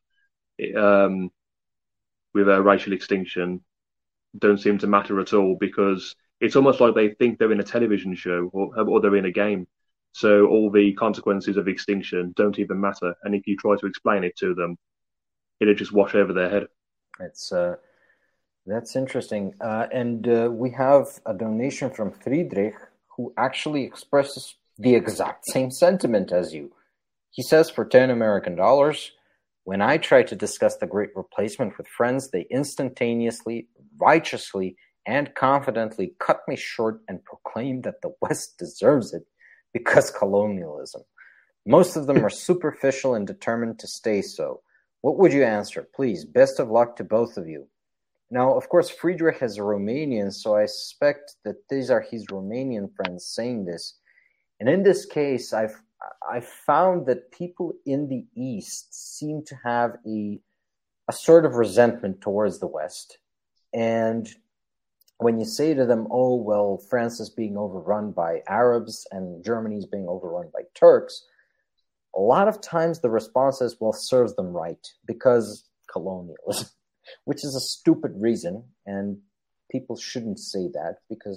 with racial extinction don't seem to matter at all, because it's almost like they think they're in a television show or they're in a game. So all the consequences of extinction don't even matter. And if you try to explain it to them, it'll just wash over their head. That's interesting. And we have a donation from Friedrich, who actually expresses the exact same sentiment as you. He says, for 10 American dollars, when I try to discuss the Great Replacement with friends, they instantaneously, righteously, and confidently cut me short and proclaim that the West deserves it because colonialism. Most of them are superficial and determined to stay so. What would you answer? Please, best of luck to both of you. Now, of course, Friedrich is a Romanian, so I suspect that these are his Romanian friends saying this. And in this case, I've found that people in the East seem to have a sort of resentment towards the West. And when you say to them, oh, well, France is being overrun by Arabs and Germany is being overrun by Turks, a lot of times the response is, well, serves them right because colonialism, which is a stupid reason. And people shouldn't say that because,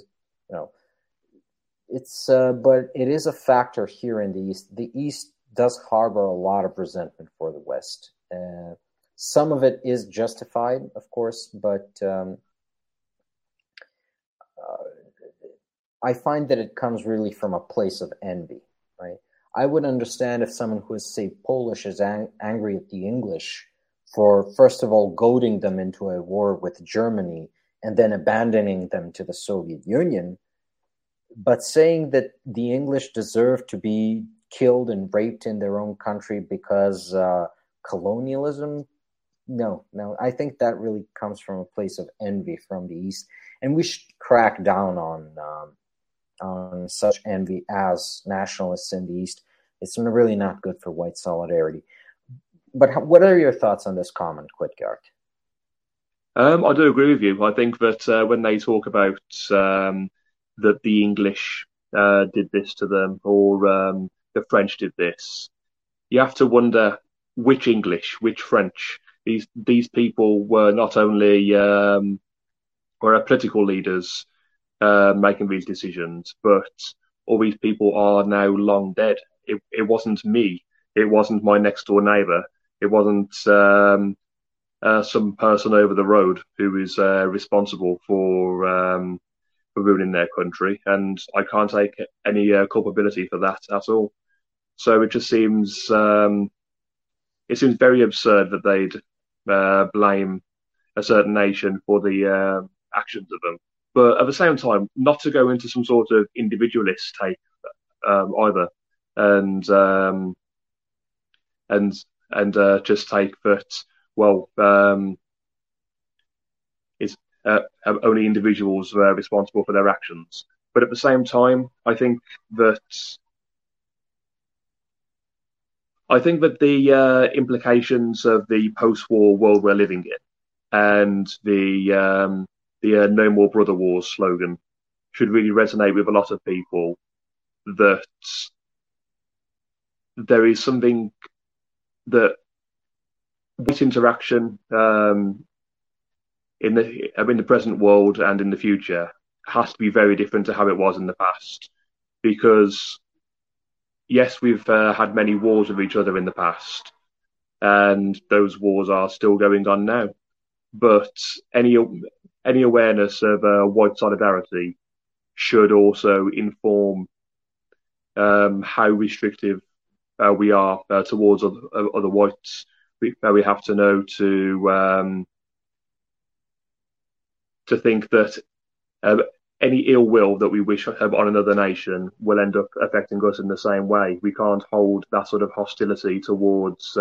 but it is a factor here in the East. The East does harbor a lot of resentment for the West. Some of it is justified, of course, but I find that it comes really from a place of envy, right? I would understand if someone who is, say, Polish is angry at the English for, first of all, goading them into a war with Germany and then abandoning them to the Soviet Union. But saying that the English deserve to be killed and raped in their own country because colonialism, no. I think that really comes from a place of envy from the East. And we should crack down on such envy as nationalists in the East. It's really not good for white solidarity. But what are your thoughts on this comment, Quitgard? I do agree with you. I think that when they talk about that the English did this to them or the French did this, you have to wonder which English, which French. These people were not only were political leaders making these decisions, but all these people are now long dead. It wasn't me. It wasn't my next door neighbour. It wasn't some person over the road who is responsible for ruining their country, and I can't take any culpability for that at all. So it just seems very absurd that they'd blame a certain nation for the actions of them. But at the same time, not to go into some sort of individualist take either, and just take that, well, it's only individuals are responsible for their actions. But at the same time, I think that the implications of the post-war world we're living in and the No More Brother Wars slogan should really resonate with a lot of people, that there is something that this interaction in the present world and in the future has to be very different to how it was in the past, because yes, we've had many wars with each other in the past, and those wars are still going on now. But any awareness of white solidarity should also inform how restrictive we are towards other whites. We have to know to think that any ill will that we wish on another nation will end up affecting us in the same way. We can't hold that sort of hostility towards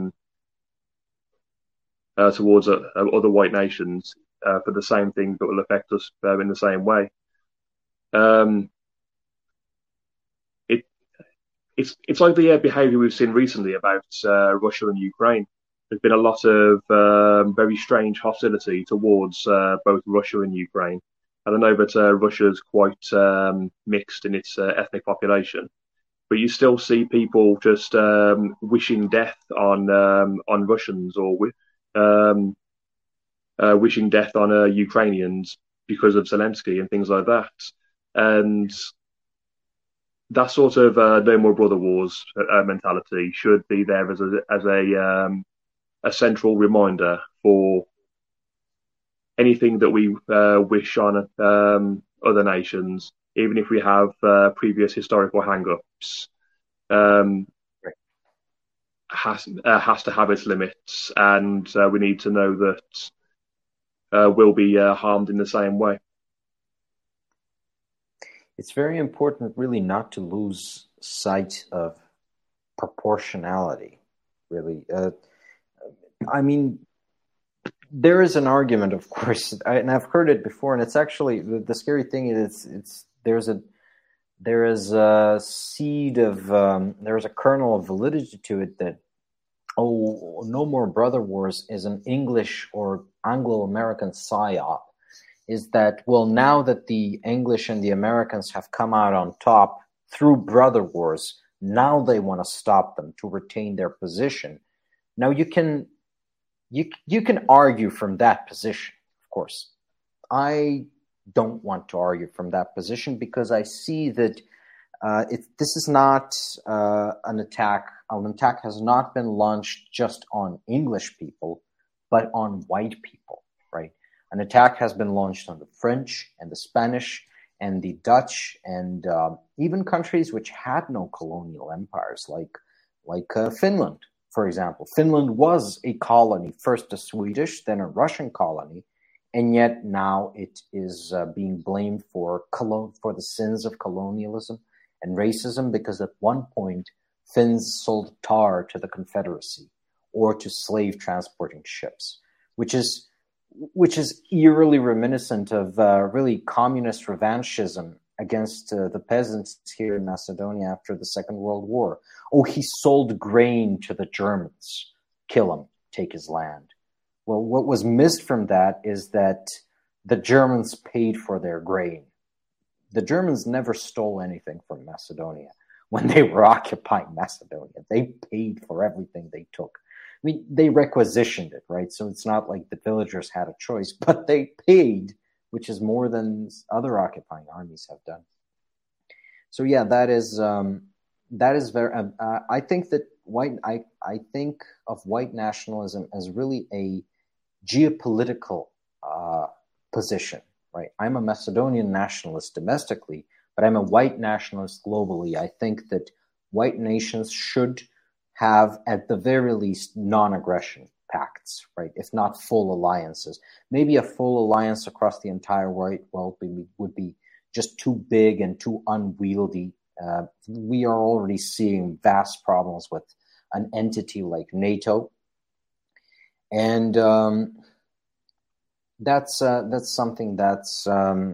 other white nations for the same things that will affect us in the same way. It's like the behaviour we've seen recently about Russia and Ukraine. There's been a lot of very strange hostility towards both Russia and Ukraine. And I know that Russia's quite mixed in its ethnic population, but you still see people just wishing death on Russians, or wishing death on Ukrainians because of Zelensky and things like that. And that sort of no more brother wars mentality should be there as a central reminder for anything that we wish on other nations, even if we have previous historical hang-ups, has to have its limits, and we need to know that we'll be harmed in the same way. It's very important, really, not to lose sight of proportionality, really. I mean, there is an argument, of course, and I've heard it before, and it's actually, the scary thing is there is a seed of, there is a kernel of validity to it that, no more brother wars is an English or Anglo-American psyop. Is that, well, now that the English and the Americans have come out on top through brother wars, now they want to stop them to retain their position. Now you can argue from that position, of course. I don't want to argue from that position because I see that this is not an attack. An attack has not been launched just on English people, but on white people, right? An attack has been launched on the French and the Spanish and the Dutch and even countries which had no colonial empires, like Finland, for example. Finland was a colony, first a Swedish, then a Russian colony, and yet now it is being blamed for the sins of colonialism and racism, because at one point Finns sold tar to the Confederacy or to slave transporting ships, which is eerily reminiscent of really communist revanchism against the peasants here in Macedonia after the Second World War. Oh, he sold grain to the Germans. Kill him, take his land. Well, what was missed from that is that the Germans paid for their grain. The Germans never stole anything from Macedonia when they were occupying Macedonia. They paid for everything they took. I mean, they requisitioned it, right? So it's not like the villagers had a choice, but they paid, which is more than other occupying armies have done. So yeah, that is very. I think that I think of white nationalism as really a geopolitical position, right? I'm a Macedonian nationalist domestically, but I'm a white nationalist globally. I think that white nations should have, at the very least, non-aggression pacts, right? If not full alliances. Maybe a full alliance across the entire white world would be just too big and too unwieldy. We are already seeing vast problems with an entity like NATO. And that's something that's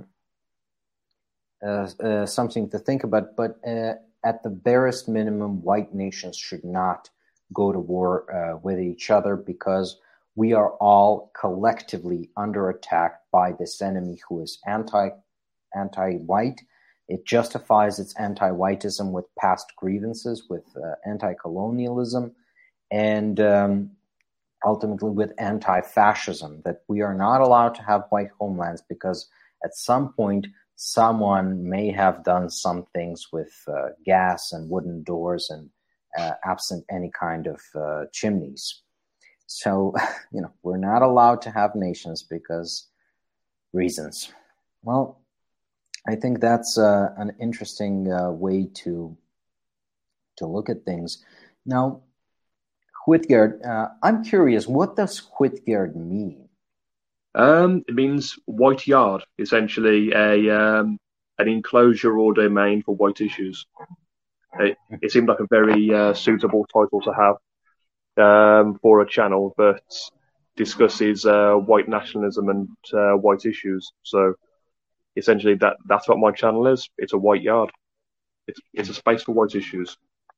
something to think about. But at the barest minimum, white nations should not go to war with each other, because we are all collectively under attack by this enemy who is anti-white, It justifies its anti-whiteism with past grievances, with anti-colonialism, and ultimately with anti-fascism, that we are not allowed to have white homelands because at some point someone may have done some things with gas and wooden doors and absent any kind of chimneys. So, we're not allowed to have nations because reasons. Well, I think that's an interesting way to look at things. Now, Huitgerd, I'm curious, what does Huitgerd mean? It means white yard, essentially an enclosure or domain for white issues. It seemed like a very suitable title to have for a channel that discusses white nationalism and white issues. So essentially, that's what my channel is. It's a white yard. It's a space for white issues.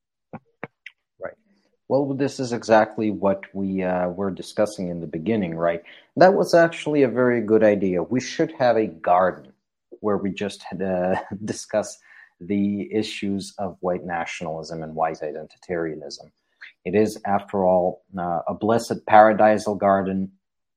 Right. Well, this is exactly what we were discussing in the beginning, right? That was actually a very good idea. We should have a garden where we just discuss the issues of white nationalism and white identitarianism. It is, after all, a blessed paradisal garden.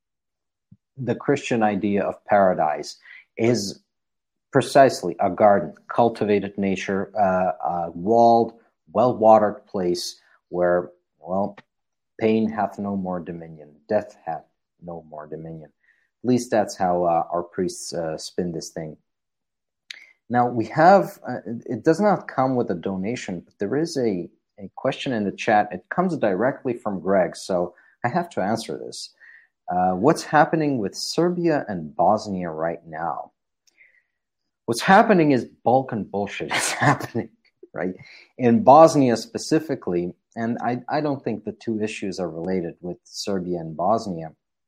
The Christian idea of paradise is precisely a garden, cultivated nature, a walled, well-watered place where, pain hath no more dominion, death hath no more dominion. At least that's how our priests spin this thing. Now, we have, it does not come with a donation, but there is a question in the chat. It comes directly from Greg, so I have to answer this. What's happening with Serbia and Bosnia right now? What's happening is Balkan bullshit is happening, right? In Bosnia specifically, and I don't think the two issues are related with Serbia and Bosnia.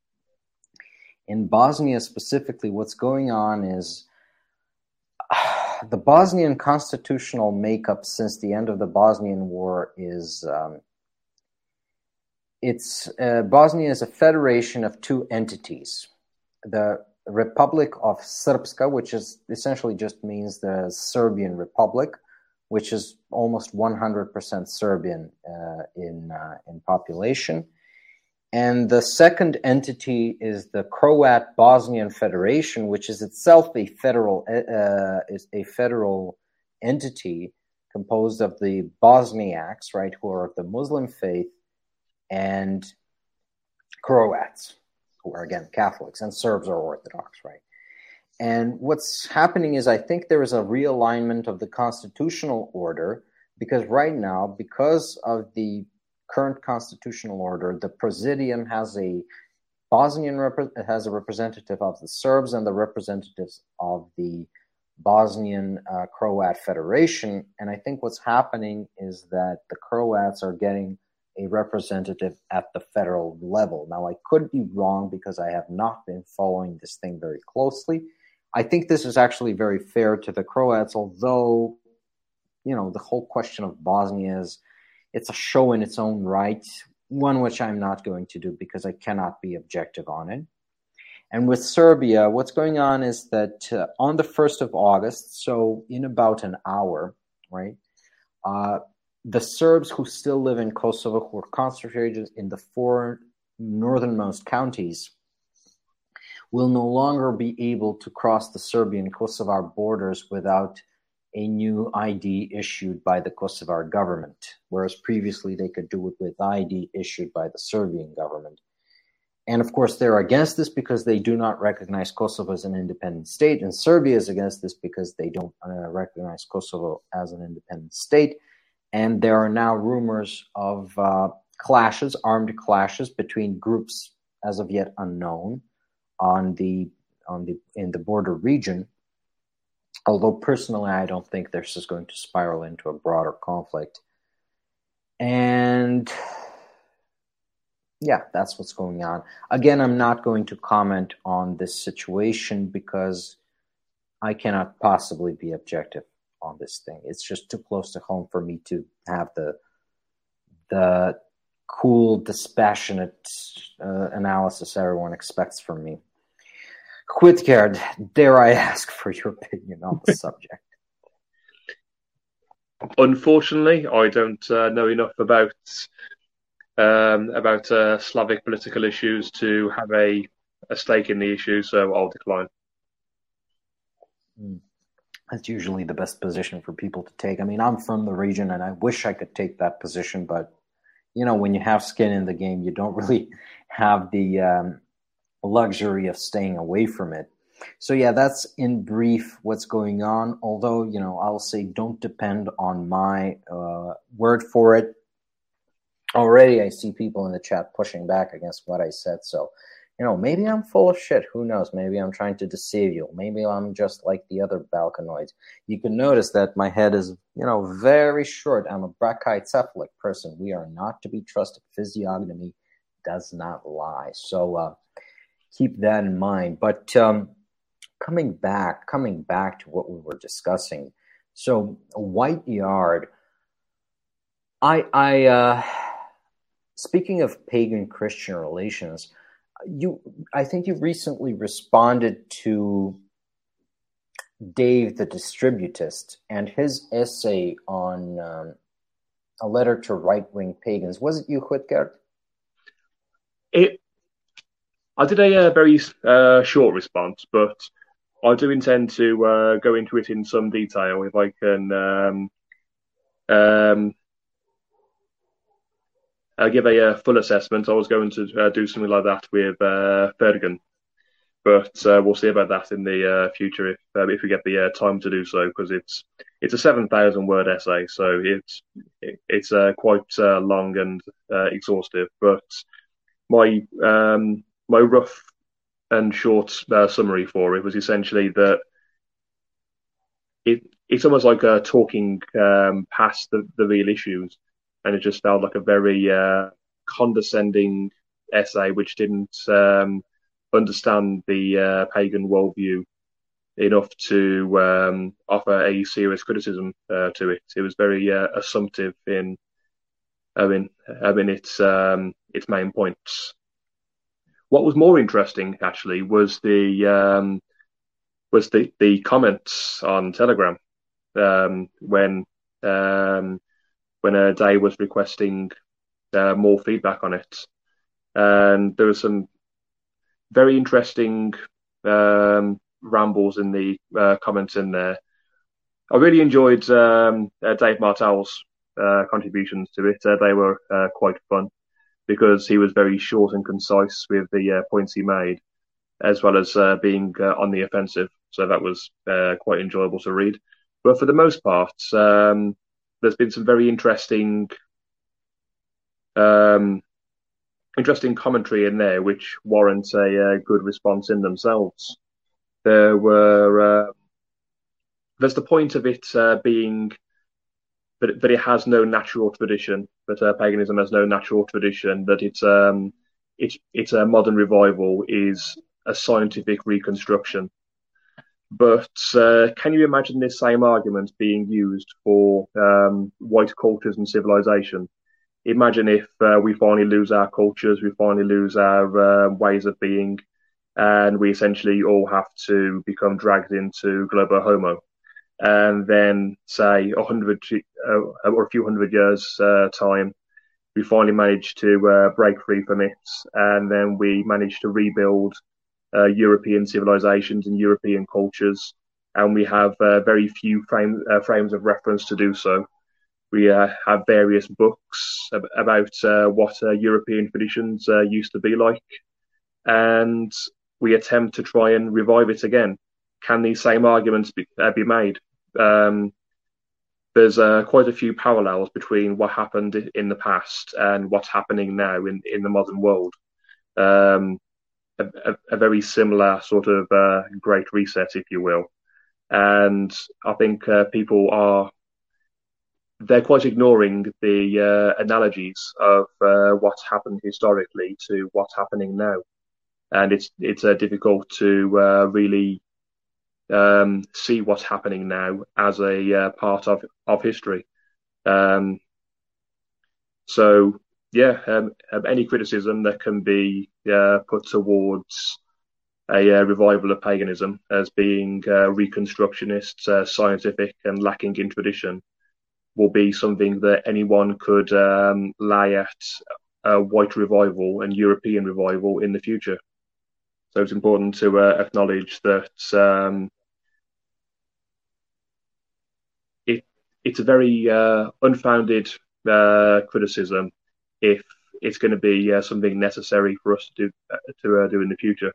In Bosnia specifically, what's going on is the Bosnian constitutional makeup since the end of the Bosnian War is Bosnia is a federation of two entities. The Republic of Srpska, which is essentially just means the Serbian Republic, which is almost 100% Serbian in population. And the second entity is the Croat Bosnian Federation, which is itself a federal entity composed of the Bosniaks, right, who are of the Muslim faith, and Croats, who are again Catholics, and Serbs are Orthodox, right? And what's happening is I think there is a realignment of the constitutional order because right now, because of the current constitutional order, the Presidium has a representative of the Serbs and the representatives of the Bosnian Croat Federation. And I think what's happening is that the Croats are getting a representative at the federal level. Now, I could be wrong because I have not been following this thing very closely. I think this is actually very fair to the Croats, although, the whole question of Bosnia is, it's a show in its own right, one which I'm not going to do because I cannot be objective on it. And with Serbia, what's going on is that on the 1st of August, so in about an hour, right, the Serbs who still live in Kosovo, who are concentrated in the 4 northernmost counties, will no longer be able to cross the Serbian-Kosovar borders without a new ID issued by the Kosovar government, whereas previously they could do it with ID issued by the Serbian government. And of course, they're against this because they do not recognize Kosovo as an independent state, and Serbia is against this because they don't recognize Kosovo as an independent state. And there are now rumors of armed clashes between groups as of yet unknown in the border region. Although personally, I don't think this is going to spiral into a broader conflict. And yeah, that's what's going on. Again, I'm not going to comment on this situation because I cannot possibly be objective on this thing. It's just too close to home for me to have the cool, dispassionate analysis everyone expects from me. Huitgerd, dare I ask for your opinion on the subject? Unfortunately, I don't know enough about Slavic political issues to have a stake in the issue, so I'll decline. That's usually the best position for people to take. I mean, I'm from the region and I wish I could take that position, but when you have skin in the game, you don't really have the luxury of staying away from it. So yeah, that's in brief what's going on. Although, I'll say don't depend on my word for it. Already I see people in the chat pushing back against what I said. So, maybe I'm full of shit. Who knows? Maybe I'm trying to deceive you. Maybe I'm just like the other Balkanoids. You can notice that my head is, very short. I'm a brachycephalic person. We are not to be trusted. Physiognomy does not lie. So keep that in mind. But coming back to what we were discussing. So White Yard, speaking of pagan-Christian relations, I think you recently responded to Dave the Distributist and his essay on a letter to right-wing pagans. Was it you, Whitgard? I did a very short response, but I do intend to go into it in some detail if I can give a full assessment. I was going to do something like that with Fergan, but we'll see about that in the future if we get the time to do so, because it's a 7,000 word essay, so it's quite long and exhaustive. But my rough and short summary for it was essentially that it's almost like talking past the real issues. And it just felt like a very condescending essay, which didn't understand the pagan worldview enough to offer a serious criticism to it. It was very assumptive in its main points. What was more interesting, actually, was the comments on Telegram when Day was requesting more feedback on it. And there were some very interesting rambles in the comments in there. I really enjoyed Dave Martell's contributions to it. They were quite fun because he was very short and concise with the points he made, as well as being on the offensive. So that was quite enjoyable to read. But for the most part, there's been some very interesting commentary in there, which warrants a good response in themselves. There's the point of it being that it has no natural tradition, that paganism has no natural tradition, that it's a modern revival is a scientific reconstruction. But can you imagine this same argument being used for white cultures and civilization? Imagine if we finally lose our cultures, we finally lose our ways of being, and we essentially all have to become dragged into globo homo. And then, say, 100 or a few hundred years' time, we finally manage to break free from it, and then we manage to rebuild European civilizations and European cultures, and we have very few frames of reference to do so. We have various books about what European traditions used to be like, and we attempt to try and revive it again. Can these same arguments be made? There's quite a few parallels between what happened in the past and what's happening now in the modern world. A very similar sort of great reset, if you will. And I think people they're quite ignoring the analogies of what's happened historically to what's happening now. And it's difficult to really see what's happening now as a part of history. So yeah, any criticism that can be put towards a revival of paganism as being reconstructionist, scientific, and lacking in tradition will be something that anyone could lay at white revival and European revival in the future. So it's important to acknowledge that it's a very unfounded criticism if it's going to be something necessary for us to do in the future.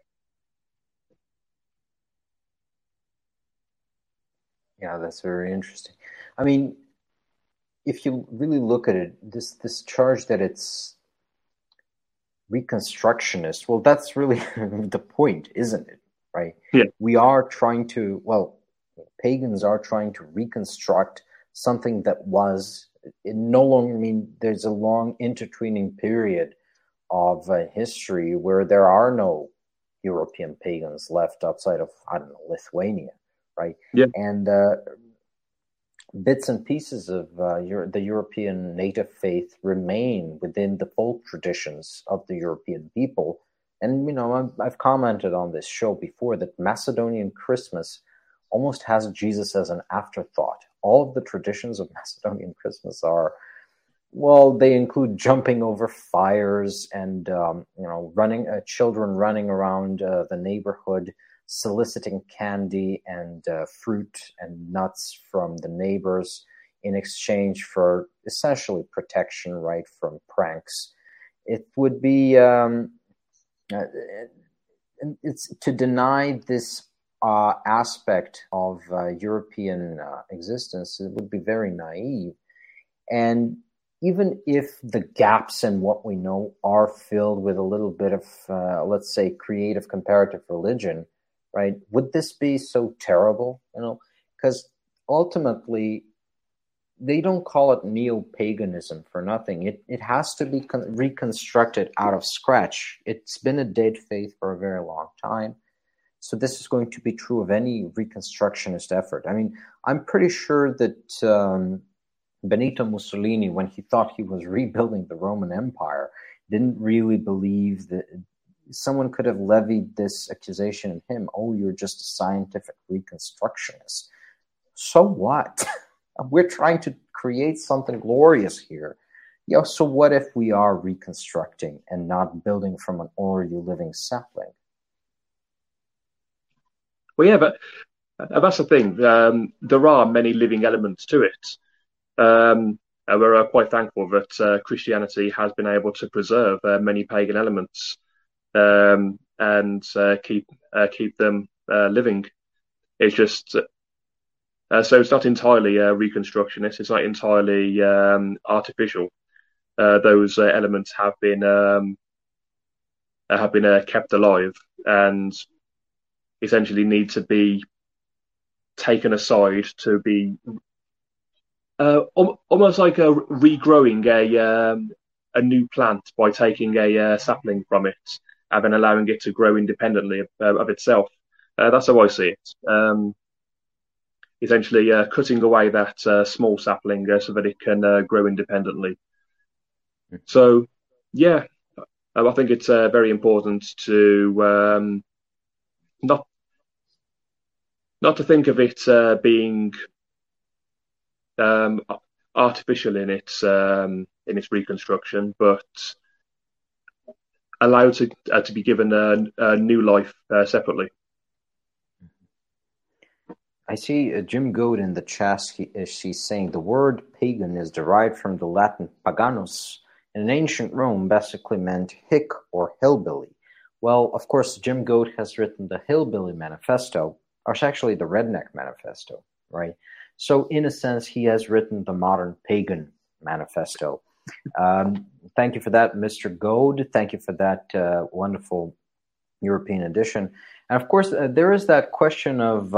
Yeah, that's very interesting. I mean, if you really look at it, this charge that it's reconstructionist, well, that's really the point, isn't it? Right? Yeah. We are trying to, well, pagans are trying to reconstruct something that was it no longer. I mean, there's a long intertwining period of history where there are no European pagans left outside of, I don't know, Lithuania, right? Yeah. And bits and pieces of the European native faith remain within the folk traditions of the European people. And, you know, I've commented on this show before that Macedonian Christmas almost has Jesus as an afterthought. All of the traditions of Macedonian Christmas are, well, they include jumping over fires and, running, children running around the neighborhood, soliciting candy and fruit and nuts from the neighbors in exchange for essentially protection, right, from pranks. It would be, it's to deny this aspect of European existence, it would be very naive. And even if the gaps in what we know are filled with a little bit of, let's say, creative comparative religion, right? Would this be so terrible? You know, because ultimately they don't call it neo-paganism for nothing. It has to be reconstructed out of scratch. It's been a dead faith for a very long time. So this is going to be true of any reconstructionist effort. I mean, I'm pretty sure that Benito Mussolini, when he thought he was rebuilding the Roman Empire, didn't really believe that someone could have levied this accusation at him. Oh, you're just a scientific reconstructionist. So what? We're trying to create something glorious here. So what if we are reconstructing and not building from an already living sapling? Well, yeah, but that's the thing. There are many living elements to it. We're quite thankful that Christianity has been able to preserve many pagan elements and keep them living. It's just so it's not entirely reconstructionist. It's not entirely artificial. Those elements have been kept alive and essentially need to be taken aside to be almost like a regrowing a new plant by taking a sapling from it and then allowing it to grow independently of itself. That's how I see it. Essentially, cutting away that small sapling so that it can grow independently. So, yeah, I think it's very important to not to think of it being artificial in its reconstruction, but allowed to be given a new life separately. I see Jim Goad in the chat. She's saying the word pagan is derived from the Latin paganus, and in ancient Rome basically meant hick or hillbilly. Well, of course, Jim Goad has written the Hillbilly Manifesto, or it's actually the Redneck Manifesto, right? So in a sense, he has written the modern pagan manifesto. Thank you for that, Mr. Goad. Thank you for that wonderful European edition. And of course, there is that question of,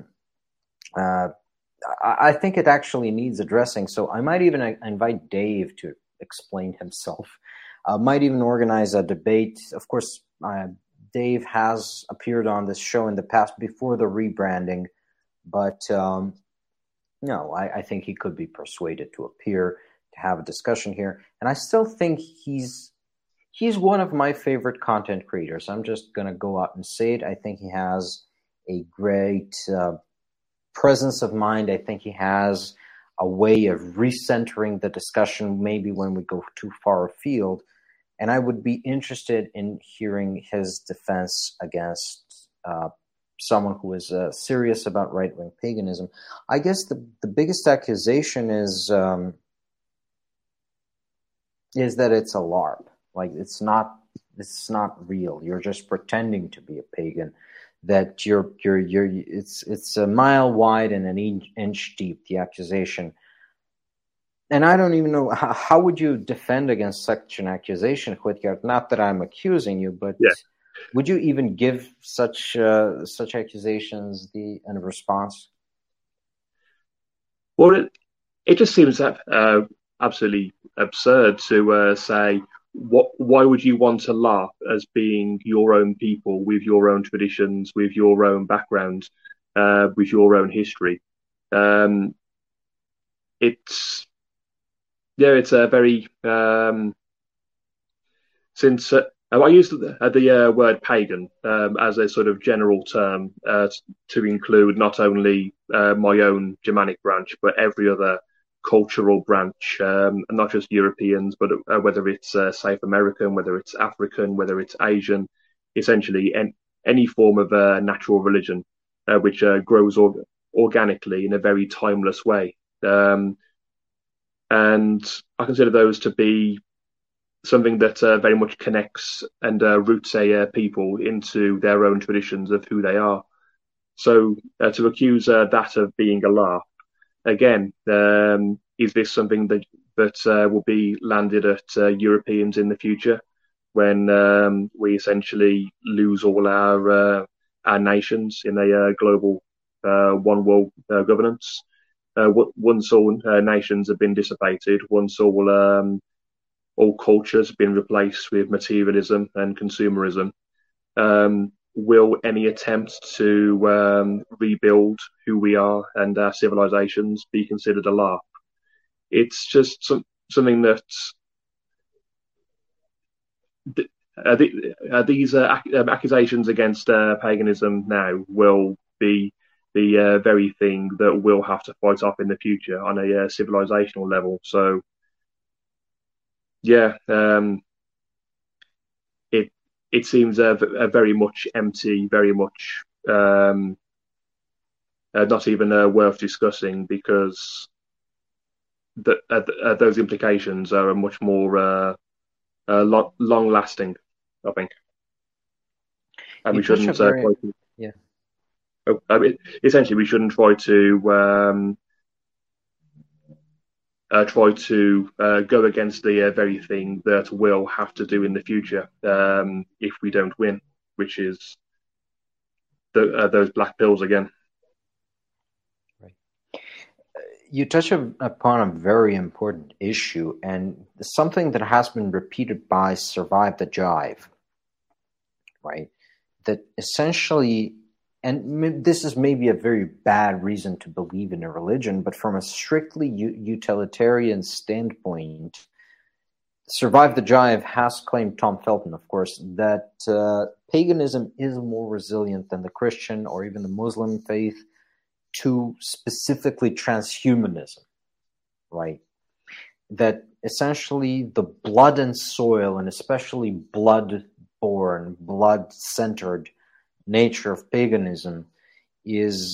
I think it actually needs addressing. So I might even invite Dave to explain himself. Might even organize a debate. Of course, Dave has appeared on this show in the past before the rebranding, but no, I think he could be persuaded to appear, to have a discussion here. And I still think he's one of my favorite content creators. I'm just going to go out and say it. I think he has a great presence of mind. I think he has a way of recentering the discussion maybe when we go too far afield. And I would be interested in hearing his defense against someone who is serious about right-wing paganism. I guess the biggest accusation is that it's a LARP. Like it's not real. You're just pretending to be a pagan. That it's a mile wide and an inch deep, the accusation. And I don't even know how would you defend against such an accusation, Whitgard? Not that I'm accusing you, but would you even give such accusations a response? Well, it just seems absolutely absurd to say, why would you want to laugh as being your own people with your own traditions, with your own background, with your own history? It's a very since I use the word pagan as a sort of general term to include not only my own Germanic branch, but every other cultural branch, and not just Europeans, but whether it's South American, whether it's African, whether it's Asian, essentially any form of natural religion which grows organically in a very timeless way. And I consider those to be something that very much connects and roots a people into their own traditions of who they are. So to accuse that of being a laugh, again, is this something that will be landed at Europeans in the future when we essentially lose all our nations in a global one world governance? Once all nations have been dissipated, once all cultures have been replaced with materialism and consumerism, will any attempt to rebuild who we are and our civilizations be considered a laugh? It's just something that these accusations against paganism now will be the very thing that we'll have to fight off in the future on a civilizational level. So, yeah, it seems very much empty, very much not even worth discussing, because those implications are much more long-lasting, I think. And we shouldn't essentially, we shouldn't try to go against the very thing that we'll have to do in the future if we don't win, which is those black pills again. Right. You touch upon a very important issue, and something that has been repeated by Survive the Jive, right? That essentially, and this is maybe a very bad reason to believe in a religion, but from a strictly utilitarian standpoint, Survive the Jive has claimed, Tom Felton, of course, that paganism is more resilient than the Christian or even the Muslim faith to specifically transhumanism, right? That essentially the blood and soil, and especially blood-born, blood-centered nature of paganism is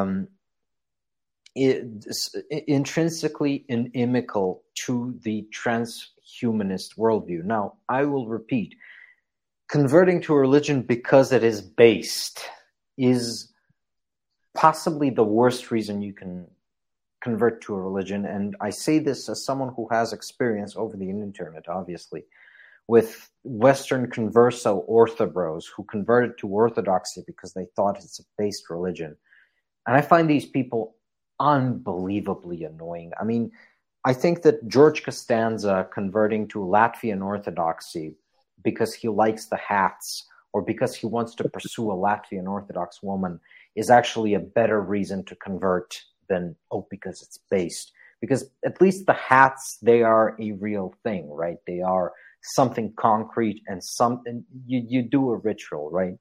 intrinsically inimical to the transhumanist worldview. Now, I will repeat, converting to a religion because it is based is possibly the worst reason you can convert to a religion. And I say this as someone who has experience over the internet, obviously, with Western converso orthobros who converted to Orthodoxy because they thought it's a based religion. And I find these people unbelievably annoying. I mean, I think that George Costanza converting to Latvian Orthodoxy because he likes the hats or because he wants to pursue a Latvian Orthodox woman is actually a better reason to convert than, because it's based. Because at least the hats, they are a real thing, right? They are something concrete and something you do a ritual, right?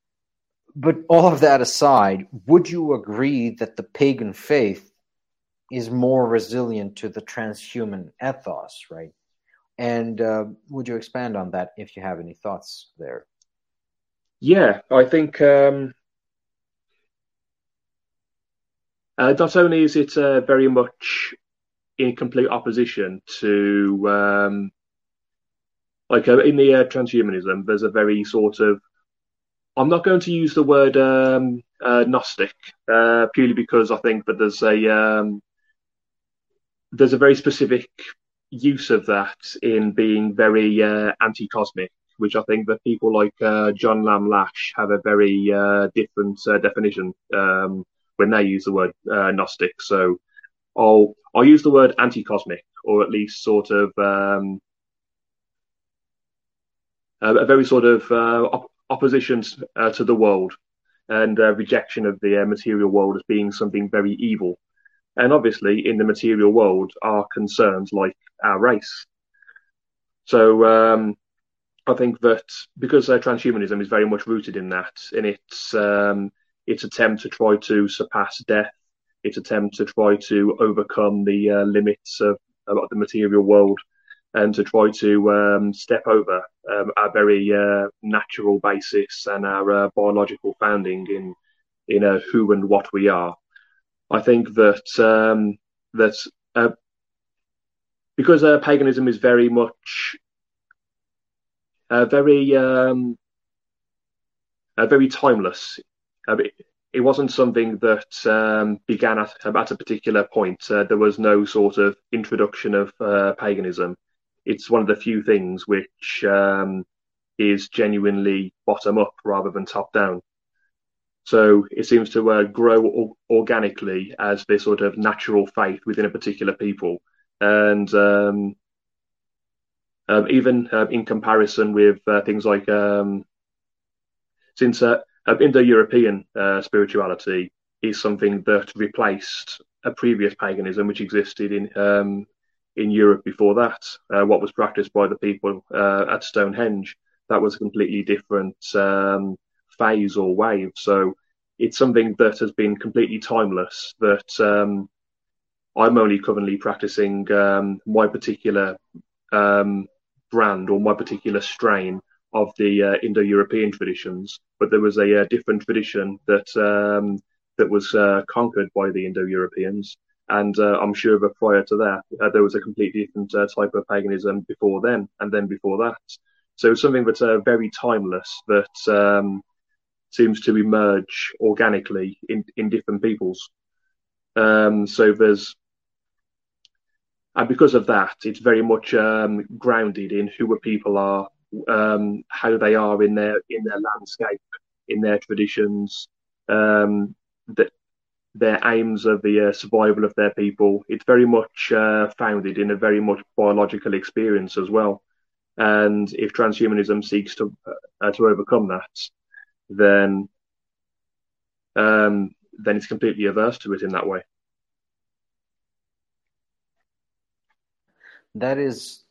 But all of that aside, would you agree that the pagan faith is more resilient to the transhuman ethos, right? And would you expand on that if you have any thoughts there? Yeah, I think not only is it very much in complete opposition to in the transhumanism, there's a very sort of, I'm not going to use the word Gnostic, purely because I think that there's a very specific use of that in being very anti-cosmic, which I think that people like John Lamb Lash have a very different definition when they use the word Gnostic. So I'll use the word anti-cosmic, or at least sort of a very sort of opposition to the world and rejection of the material world as being something very evil. And obviously, in the material world are concerns like our race. So I think that because transhumanism is very much rooted in that, in its attempt to try to surpass death, its attempt to try to overcome the limits of the material world, and to try to step over our very natural basis and our biological founding in who and what we are. I think that because paganism is very much very timeless. It wasn't something that began at a particular point. There was no sort of introduction of paganism. It's one of the few things which is genuinely bottom up rather than top down. So it seems to grow organically as this sort of natural faith within a particular people. And even in comparison with things like, since Indo-European spirituality is something that replaced a previous paganism which existed in Europe before that, what was practiced by the people at Stonehenge, that was a completely different phase or wave. So it's something that has been completely timeless, that I'm only currently practicing my particular brand or my particular strain of the Indo-European traditions, but there was a different tradition that was conquered by the Indo-Europeans, and I'm sure that prior to that there was a completely different type of paganism before then, and then before that. So something that's very timeless, that seems to emerge organically in different peoples. So there's, and because of that, it's very much grounded in who a people are, how they are in their landscape, in their traditions, their aims of the survival of their people. It's very much founded in a very much biological experience as well. And if transhumanism seeks to overcome that, then it's completely averse to it in that way. That is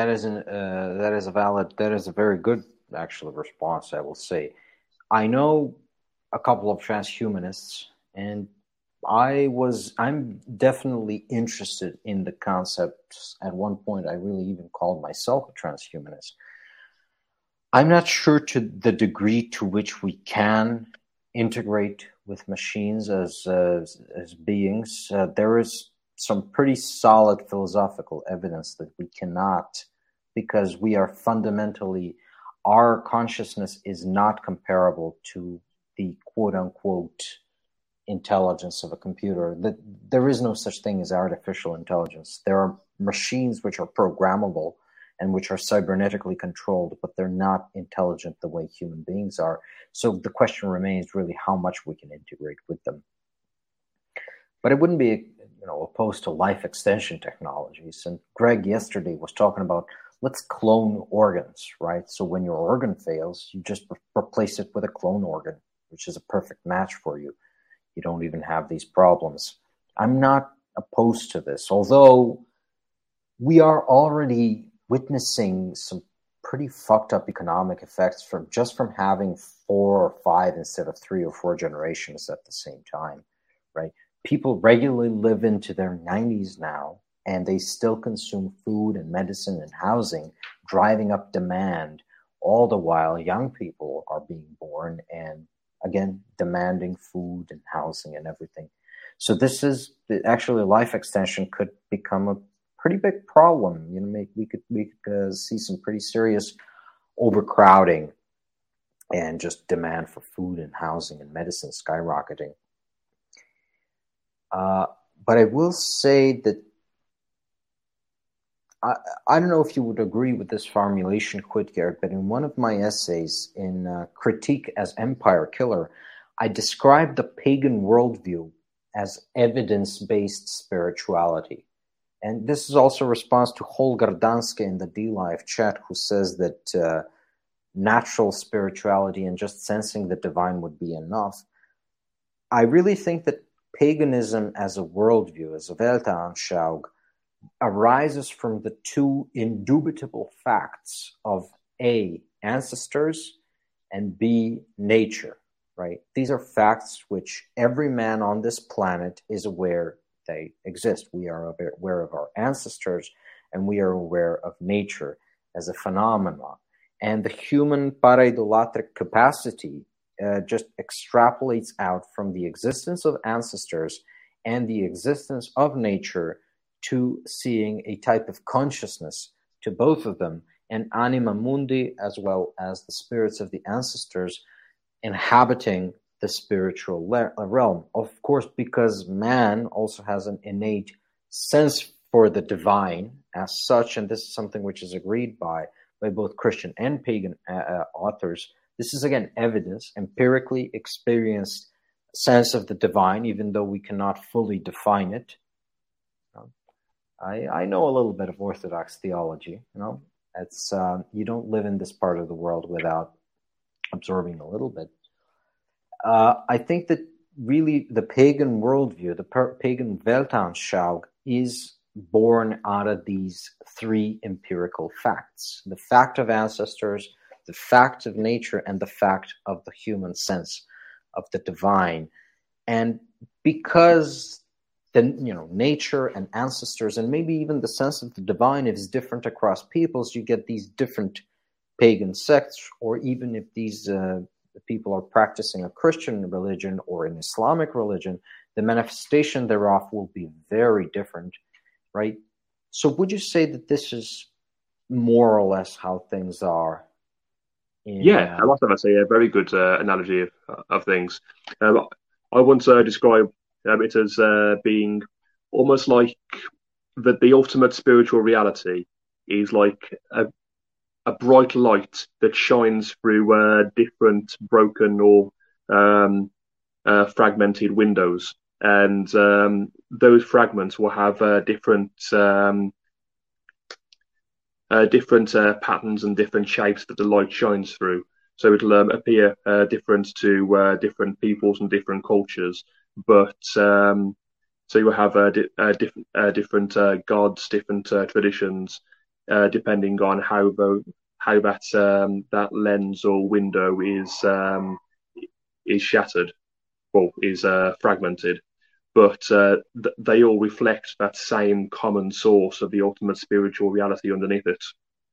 a very good actual response, I will say. I know a couple of transhumanists, and I'm definitely interested in the concepts. At one point, I really even called myself a transhumanist. I'm not sure to the degree to which we can integrate with machines as beings. There is some pretty solid philosophical evidence that we cannot, because we are fundamentally, our consciousness is not comparable to the quote-unquote intelligence of a computer. That there is no such thing as artificial intelligence. There are machines which are programmable and which are cybernetically controlled, but they're not intelligent the way human beings are. So the question remains really how much we can integrate with them. But it wouldn't be, opposed to life extension technologies. And Greg yesterday was talking about, let's clone organs, right? So when your organ fails, you just replace it with a clone organ, which is a perfect match for you. You don't even have these problems. I'm not opposed to this, although we are already witnessing some pretty fucked up economic effects from having 4 or 5 instead of 3 or 4 generations at the same time, right? People regularly live into their 90s now, and they still consume food and medicine and housing, driving up demand. All the while, young people are being born and, again, demanding food and housing and everything. So this is actually, life extension could become a pretty big problem. We could see some pretty serious overcrowding and just demand for food and housing and medicine skyrocketing. But I will say that I don't know if you would agree with this formulation, Khudgeir, but in one of my essays in Critique as Empire Killer, I described the pagan worldview as evidence-based spirituality. And this is also a response to Holger Danske in the DLive chat, who says that natural spirituality and just sensing the divine would be enough. I really think that paganism as a worldview, as a Weltanschauung, arises from the two indubitable facts of A, ancestors, and B, nature, right? These are facts which every man on this planet is aware they exist. We are aware of our ancestors, and we are aware of nature as a phenomenon. And the human para-idolatric capacity just extrapolates out from the existence of ancestors and the existence of nature to seeing a type of consciousness to both of them, and anima mundi, as well as the spirits of the ancestors inhabiting the spiritual realm. Of course, because man also has an innate sense for the divine as such, and this is something which is agreed by both Christian and pagan authors. This is, again, evidence, empirically experienced sense of the divine, even though we cannot fully define it. I know a little bit of Orthodox theology. It's you don't live in this part of the world without absorbing a little bit. I think that really the pagan worldview, the pagan Weltanschauung, is born out of these three empirical facts: the fact of ancestors, the fact of nature, and the fact of the human sense of the divine. And because nature and ancestors, and maybe even the sense of the divine, is different across peoples, you get these different pagan sects, or even if these people are practicing a Christian religion or an Islamic religion, the manifestation thereof will be very different, right? So would you say that this is more or less how things are? Yeah, I must have to say a very good analogy of things. I once described it as being almost like that the ultimate spiritual reality is like a bright light that shines through different broken or fragmented windows, and those fragments will have different patterns and different shapes that the light shines through. So it'll appear different to different peoples and different cultures, but so you will have different gods, different traditions, depending on how that lens or window is shattered or is fragmented. But they all reflect that same common source of the ultimate spiritual reality underneath it.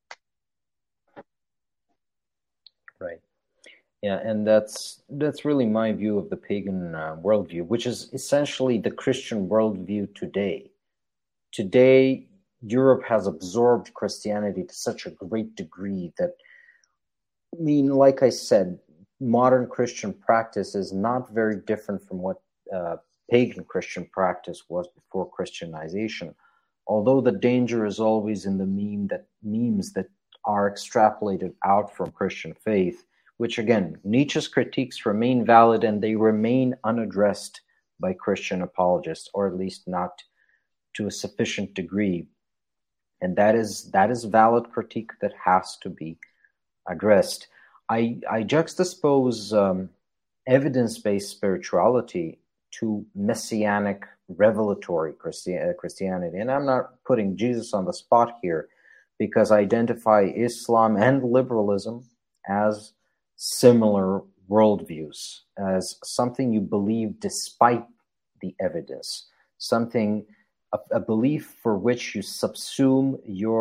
Right. Yeah, and that's really my view of the pagan worldview, which is essentially the Christian worldview today. Today, Europe has absorbed Christianity to such a great degree that, like I said, modern Christian practice is not very different from what pagan Christian practice was before Christianization. Although the danger is always in the memes that are extrapolated out from Christian faith, which, again, Nietzsche's critiques remain valid and they remain unaddressed by Christian apologists, or at least not to a sufficient degree. And that is valid critique that has to be addressed. I juxtapose evidence-based spirituality to messianic revelatory Christianity. And I'm not putting Jesus on the spot here, because I identify Islam and liberalism as similar worldviews, as something you believe despite the evidence, something, a belief for which you subsume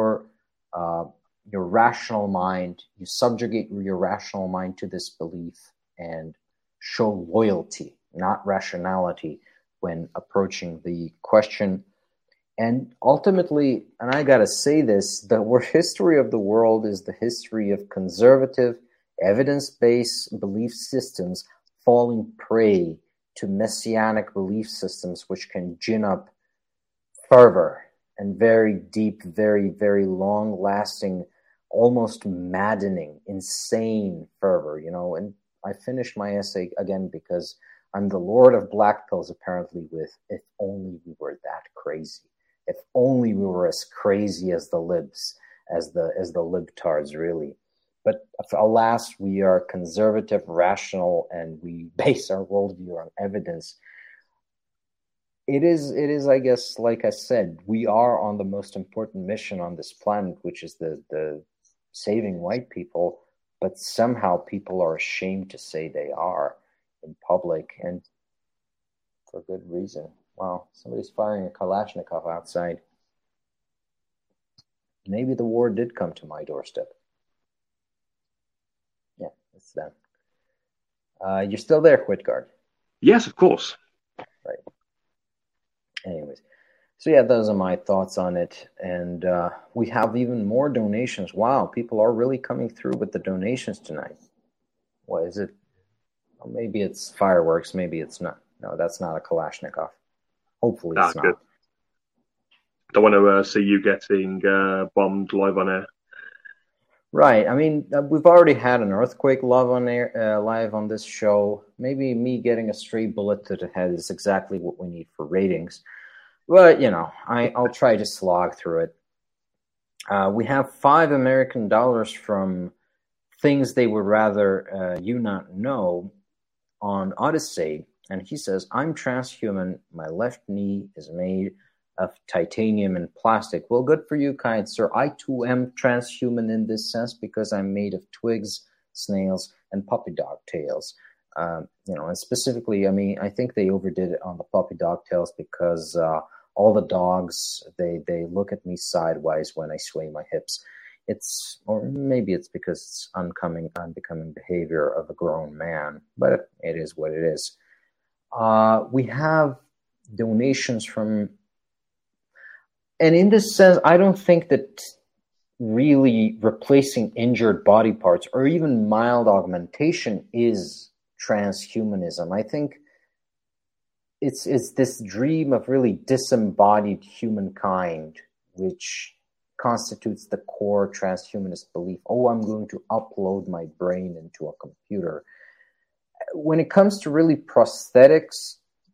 your rational mind, you subjugate your rational mind to this belief and show loyalty, not rationality, when approaching the question. And ultimately, and I gotta say this, the history of the world is the history of conservative, evidence-based belief systems falling prey to messianic belief systems, which can gin up fervor and very deep, very, very long-lasting, almost maddening, insane fervor, And I finished my essay again because I'm the lord of black pills, apparently, with if only we were that crazy. If only we were as crazy as the libs, as the libtards, really. But alas, we are conservative, rational, and we base our worldview on evidence. It is, I guess, like I said, we are on the most important mission on this planet, which is the saving white people, but somehow people are ashamed to say they are in public, and for good reason. Wow, somebody's firing a Kalashnikov outside. Maybe the war did come to my doorstep. Yeah, it's them. You're still there, Whitgard? Yes, of course. Right. Anyways, so yeah, those are my thoughts on it. And we have even more donations. Wow, people are really coming through with the donations tonight. What is it? Well, maybe it's fireworks. Maybe it's not. No, that's not a Kalashnikov. Hopefully it's not. Good. Don't want to see you getting bombed live on air. Right. I mean, we've already had an earthquake live on air, live on this show. Maybe me getting a stray bullet to the head is exactly what we need for ratings. But, I'll try to slog through it. We have $5 American from Things They Would Rather You Not Know on Odyssey. And he says, I'm transhuman. My left knee is made of titanium and plastic. Well, good for you, kind sir. I too am transhuman in this sense because I'm made of twigs, snails, and puppy dog tails. And specifically, I think they overdid it on the puppy dog tails because all the dogs, they look at me sideways when I sway my hips. Or maybe it's because it's unbecoming behavior of a grown man, but it is what it is. We have donations from, and in this sense, I don't think that really replacing injured body parts or even mild augmentation is transhumanism. I think it's this dream of really disembodied humankind, which constitutes the core transhumanist belief. Oh, I'm going to upload my brain into a computer. When it comes to really prosthetics,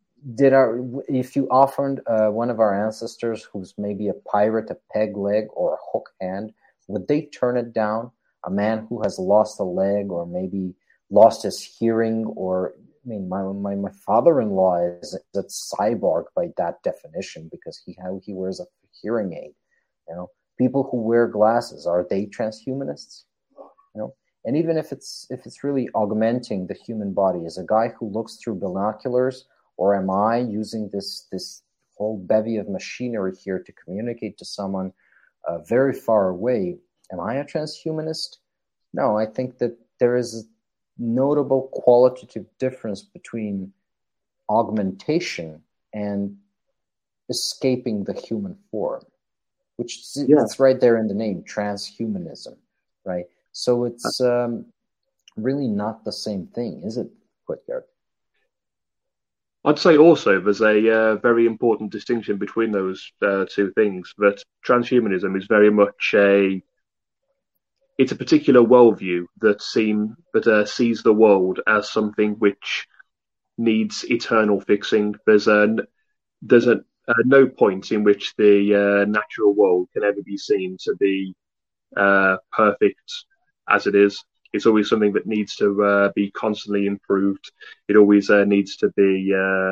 if you offered one of our ancestors who's maybe a pirate a peg leg or a hook hand, would they turn it down? A man who has lost a leg or maybe lost his hearing, or my father-in-law is a cyborg by that definition because he wears a hearing aid. People who wear glasses, are they transhumanists? And even if it's really augmenting the human body, is a guy who looks through binoculars, or am I using this whole bevy of machinery here to communicate to someone very far away? Am I a transhumanist? No, I think that there is a notable qualitative difference between augmentation and escaping the human form, which it's right there in the name, transhumanism, right? So it's really not the same thing, is it, Whitgard? I'd say also there's a very important distinction between those two things, that transhumanism is very much it's a particular worldview that sees the world as something which needs eternal fixing. There's no point in which the natural world can ever be seen to be perfect as it is. It's always something that needs to be constantly improved. It always needs to be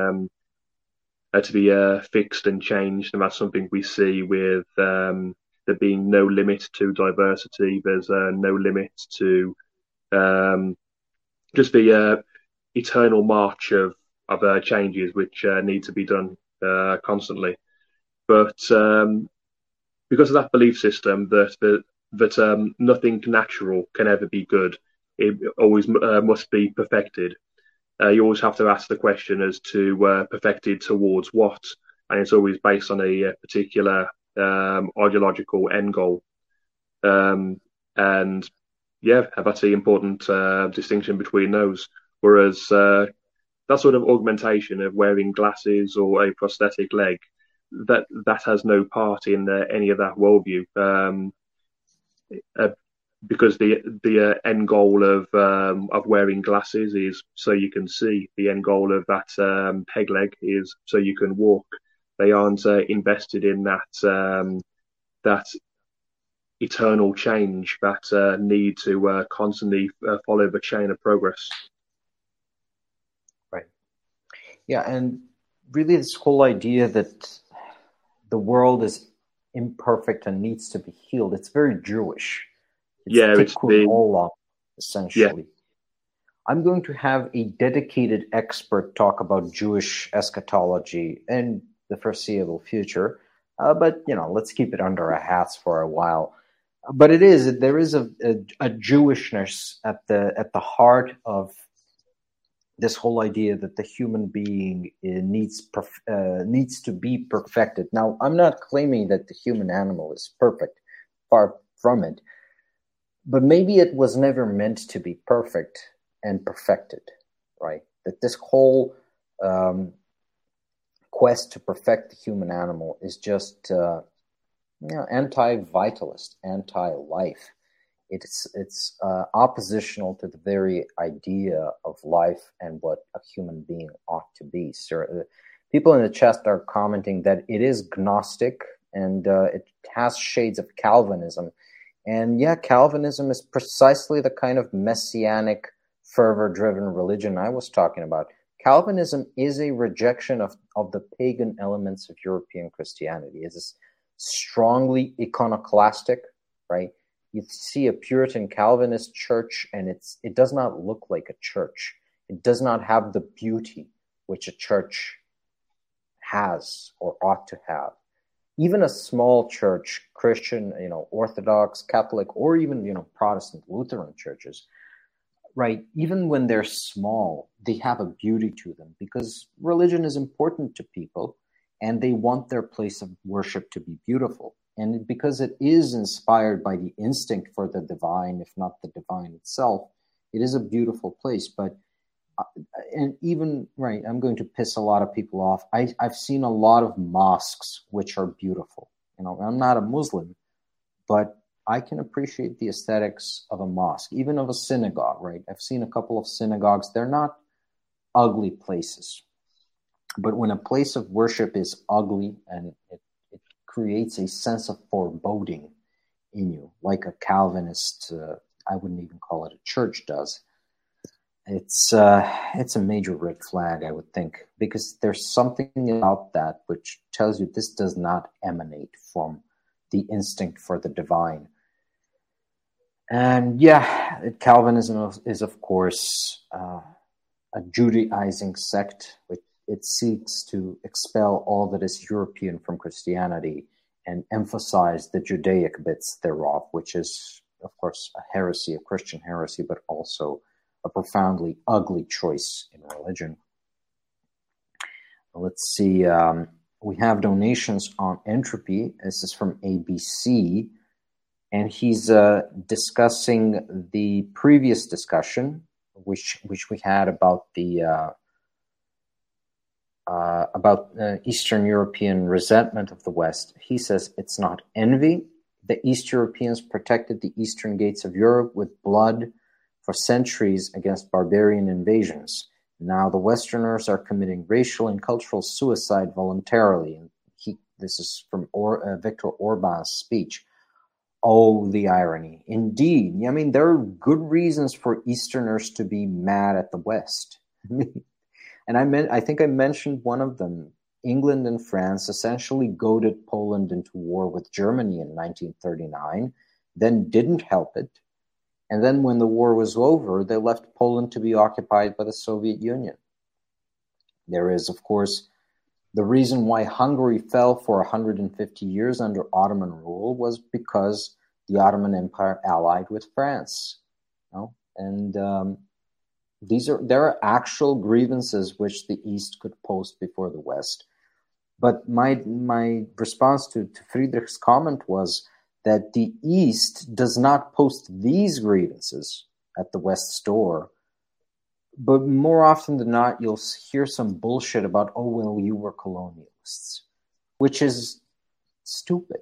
fixed and changed, and that's something we see with there being no limit to diversity. There's no limit to just the eternal march of changes which need to be done constantly. But because of that belief system that nothing natural can ever be good, it always must be perfected. You always have to ask the question as to perfected towards what, and it's always based on a particular ideological end goal. And yeah, that's the important distinction between those. Whereas that sort of augmentation of wearing glasses or a prosthetic leg, that has no part in any of that worldview. Because the end goal of wearing glasses is so you can see. The end goal of that peg leg is so you can walk. They aren't invested in that eternal change, that need to constantly follow the chain of progress. Right. Yeah, and really this whole idea that the world is imperfect and needs to be healed, it's very Jewish. It's tikkun olam, essentially. Yeah. I'm going to have a dedicated expert talk about Jewish eschatology in the foreseeable future, but let's keep it under our hats for a while. But there is a Jewishness at the heart of this whole idea that the human being needs to be perfected. Now, I'm not claiming that the human animal is perfect, far from it. But maybe it was never meant to be perfect and perfected, right? That this whole quest to perfect the human animal is just anti-vitalist, anti-life. It's oppositional to the very idea of life and what a human being ought to be. So, people in the chat are commenting that it is Gnostic and it has shades of Calvinism. And yeah, Calvinism is precisely the kind of messianic, fervor-driven religion I was talking about. Calvinism is a rejection of the pagan elements of European Christianity. It's strongly iconoclastic, right? You see a Puritan Calvinist church, and it does not look like a church. It does not have the beauty which a church has or ought to have. Even a small church, Christian, Orthodox, Catholic, or even, Protestant Lutheran churches, right? Even when they're small, they have a beauty to them because religion is important to people and they want their place of worship to be beautiful. And because it is inspired by the instinct for the divine, if not the divine itself, it is a beautiful place. But and even, right, I'm going to piss a lot of people off. I've seen a lot of mosques which are beautiful. I'm not a Muslim, but I can appreciate the aesthetics of a mosque, even of a synagogue, right? I've seen a couple of synagogues. They're not ugly places. But when a place of worship is ugly and it creates a sense of foreboding in you, like a Calvinist, I wouldn't even call it a church does, it's a major red flag, I would think, because there's something about that which tells you this does not emanate from the instinct for the divine. And yeah, Calvinism is of course a Judaizing sect, which it seeks to expel all that is European from Christianity and emphasize the Judaic bits thereof, which is of course a heresy, a Christian heresy, but also a profoundly ugly choice in religion. Let's see. We have donations on entropy. This is from ABC. And he's discussing the previous discussion, which we had about the Eastern European resentment of the West. He says it's not envy. The East Europeans protected the eastern gates of Europe with blood for centuries against barbarian invasions. Now the Westerners are committing racial and cultural suicide voluntarily. And this is from Viktor Orban's speech. Oh, the irony. Indeed. I mean, there are good reasons for Easterners to be mad at the West. And I think I mentioned one of them. England and France essentially goaded Poland into war with Germany in 1939, then didn't help it. And then when the war was over, they left Poland to be occupied by the Soviet Union. There is, of course, the reason why Hungary fell for 150 years under Ottoman rule was because the Ottoman Empire allied with France. You know? And there are actual grievances which the East could post before the West. But my response to Friedrich's comment was that the East does not post these grievances at the West's door, but more often than not, you'll hear some bullshit about, oh, well, you were colonialists, which is stupid.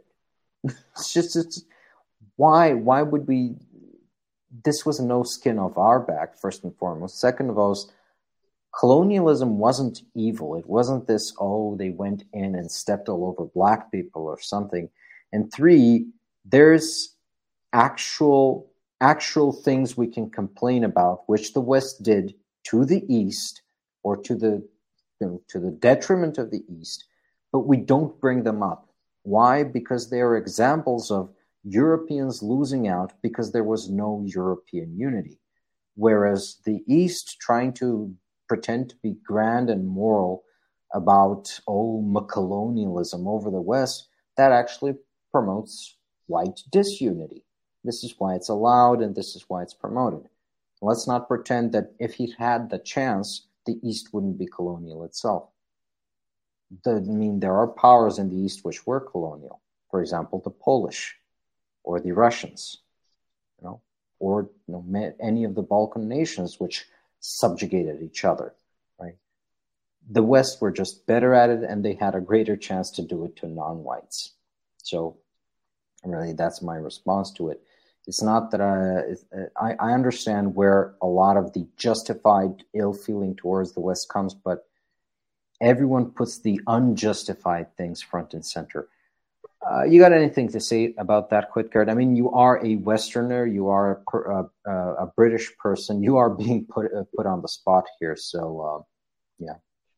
Why would we? This was no skin off our back, first and foremost. Second of all, colonialism wasn't evil. It wasn't this, oh, they went in and stepped all over black people or something. And three, there's actual things we can complain about, which the West did to the East, or to the detriment of the East, but we don't bring them up. Why? Because they are examples of Europeans losing out because there was no European unity. Whereas the East trying to pretend to be grand and moral about, colonialism over the West, that actually promotes white disunity. This is why it's allowed and this is why it's promoted. Let's not pretend that if he had the chance, the East wouldn't be colonial itself. There are powers in the East which were colonial. For example, the Polish or the Russians, or any of the Balkan nations which subjugated each other, right? The West were just better at it, and they had a greater chance to do it to non-whites. So, really, that's my response to it. It's not that I understand where a lot of the justified ill feeling towards the West comes, but everyone puts the unjustified things front and center. You got anything to say about that, Khwitgard? I mean, you are a Westerner, you are a British person, you are being put on the spot here. So, yeah.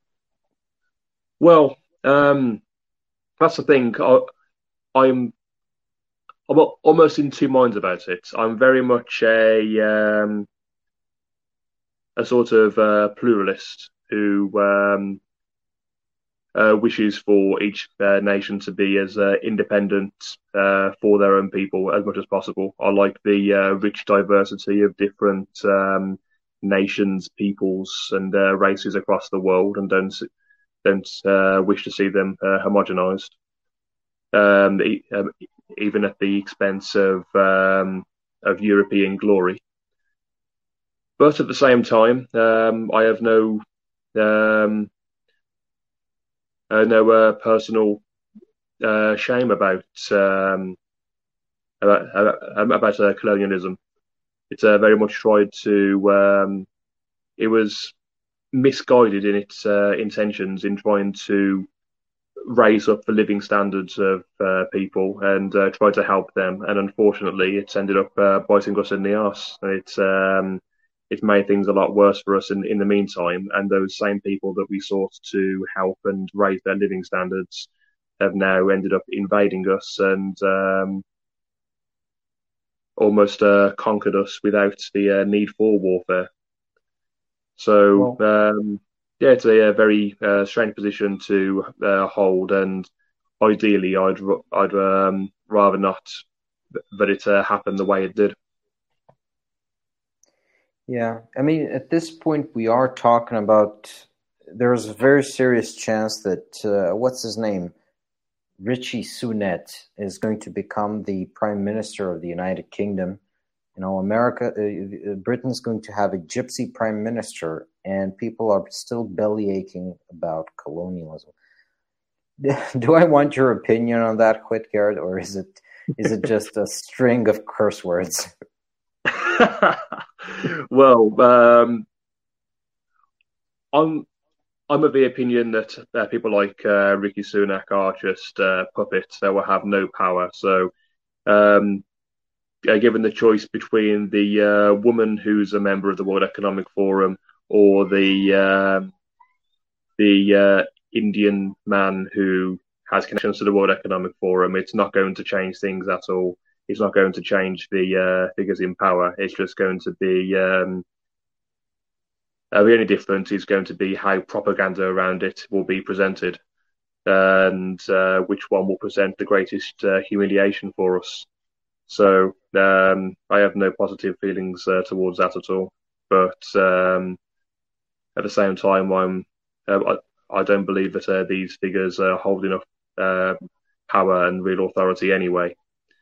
Well, that's the thing. I'm almost in two minds about it. I'm very much a sort of pluralist who wishes for each nation to be as independent for their own people as much as possible. I like the rich diversity of different nations, peoples, and races across the world, and don't wish to see them homogenized, even at the expense of European glory. But at the same time, I have no personal shame about colonialism. It's very much tried to. It was misguided in its intentions in trying to raise up the living standards of people and try to help them. And unfortunately, it's ended up biting us in the arse. It's made things a lot worse for us in the meantime. And those same people that we sought to help and raise their living standards have now ended up invading us and almost conquered us without the need for warfare. So, it's a very strange position to hold, and ideally, I'd rather not that it happened the way it did. Yeah, I mean, at this point, we are talking about. There's a very serious chance that what's his name, Rishi Sunak, is going to become the Prime Minister of the United Kingdom. Britain's going to have a gypsy prime minister, and people are still belly aching about colonialism. Do I want your opinion on that, Khwitgard, or is it just a string of curse words? Well, I'm of the opinion that people like Rishi Sunak are just puppets that will have no power. So. Given the choice between the woman who's a member of the World Economic Forum or the Indian man who has connections to the World Economic Forum, it's not going to change things at all. It's not going to change the figures in power. It's just going to be The only difference is going to be how propaganda around it will be presented, and which one will present the greatest humiliation for us. So I have no positive feelings towards that at all. But at the same time, I don't believe that these figures hold enough power and real authority anyway.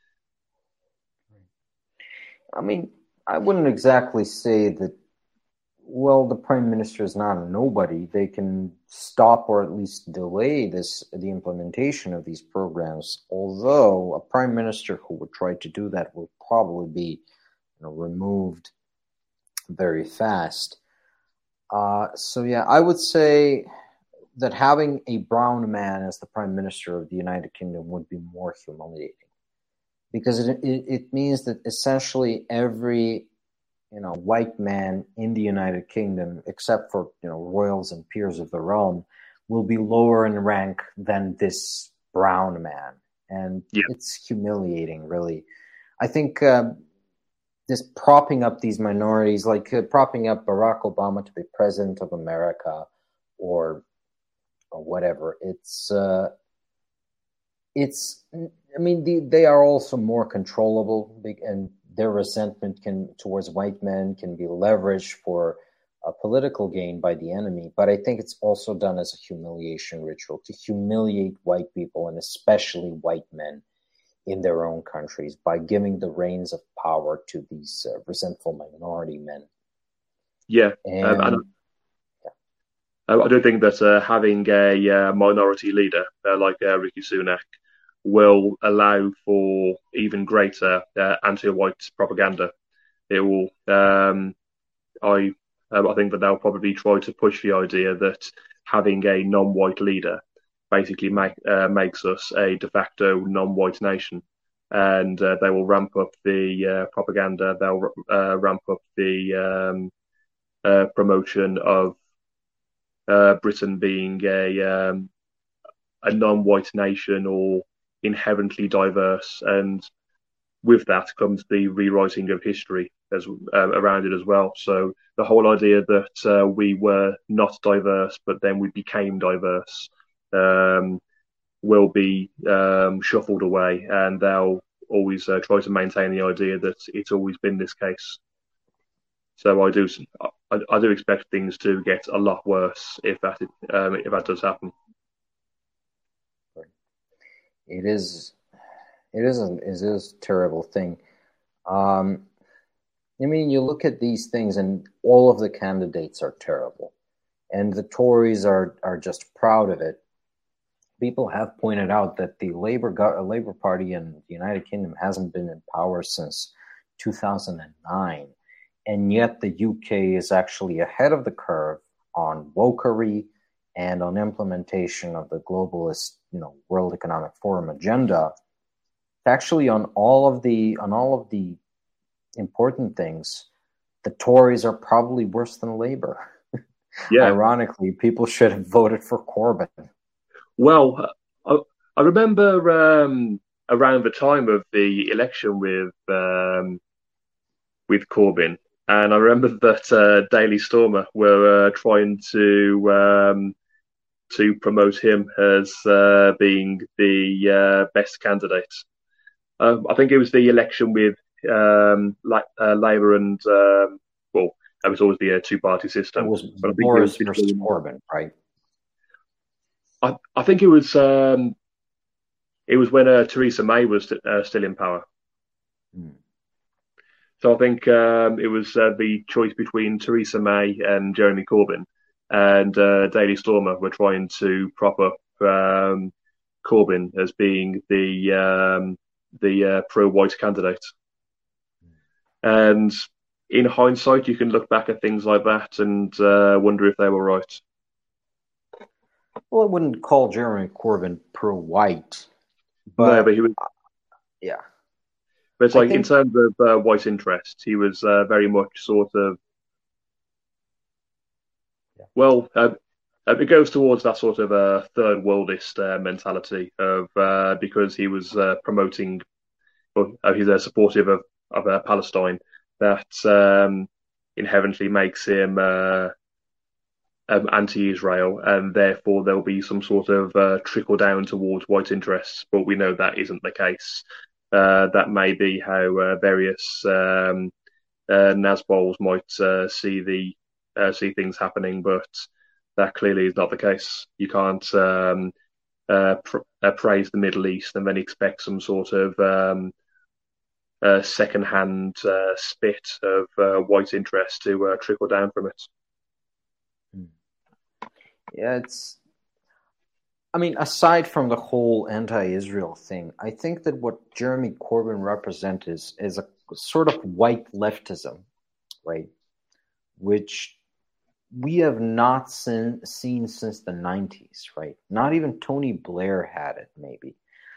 I mean, I wouldn't exactly say that, well, the prime minister is not a nobody. They can stop or at least delay the implementation of these programs. Although a prime minister who would try to do that will probably be, removed very fast. So yeah, I would say that having a brown man as the prime minister of the United Kingdom would be more humiliating, because it means that essentially every white man in the United Kingdom, except for royals and peers of the realm, will be lower in rank than this brown man, and it's humiliating, really. I think this propping up these minorities, like propping up Barack Obama to be president of America, or whatever, I mean, they are also more controllable, and their resentment towards white men can be leveraged for a political gain by the enemy. But I think it's also done as a humiliation ritual to humiliate white people, and especially white men in their own countries, by giving the reins of power to these resentful minority men. Yeah, and I do think that having a minority leader like Rishi Sunak will allow for even greater anti-white propaganda. It will. I think that they'll probably try to push the idea that having a non-white leader basically makes us a de facto non-white nation, and they will ramp up the propaganda. They'll ramp up the promotion of Britain being a non-white nation or inherently diverse, and with that comes the rewriting of history as around it as well. So the whole idea that we were not diverse, but then we became diverse, will be shuffled away, and they'll always try to maintain the idea that it's always been this case. So I do expect things to get a lot worse if that does happen. It is a terrible thing. I mean, you look at these things, and all of the candidates are terrible, and the Tories are just proud of it. People have pointed out that the Labour Party in the United Kingdom hasn't been in power since 2009, and yet the UK is actually ahead of the curve on wokery and on implementation of the globalist, World Economic Forum agenda. Actually, on all of the important things, the Tories are probably worse than Labour. Yeah. Ironically, people should have voted for Corbyn. Well, I remember around the time of the election with Corbyn, and I remember that Daily Stormer were trying to promote him as being the best candidate. I think it was the election with Labour and it was always the two-party system. It was Boris versus Corbyn, right? I think it was when Theresa May was still in power. So I think it was the choice between Theresa May and Jeremy Corbyn, and Daily Stormer were trying to prop up Corbyn as being the pro-white candidate. And in hindsight, you can look back at things like that and wonder if they were right. Well, I wouldn't call Jeremy Corbyn pro-white, but he was. Yeah. But it's like in terms of white interests, he was very much sort of. Yeah. Well, it goes towards that sort of third worldist mentality of because he was promoting, or he's supportive of Palestine, that inherently makes him anti-Israel, and therefore there'll be some sort of trickle down towards white interests. But we know that isn't the case. That may be how various Nazbols might see things happening, but that clearly is not the case. You can't praise the Middle East and then expect some sort of second-hand spit of white interest to trickle down from it. Yeah, aside from the whole anti-Israel thing, I think that what Jeremy Corbyn represents is a sort of white leftism, right? Which we have not seen since the 90s, right? Not even Tony Blair had it, maybe.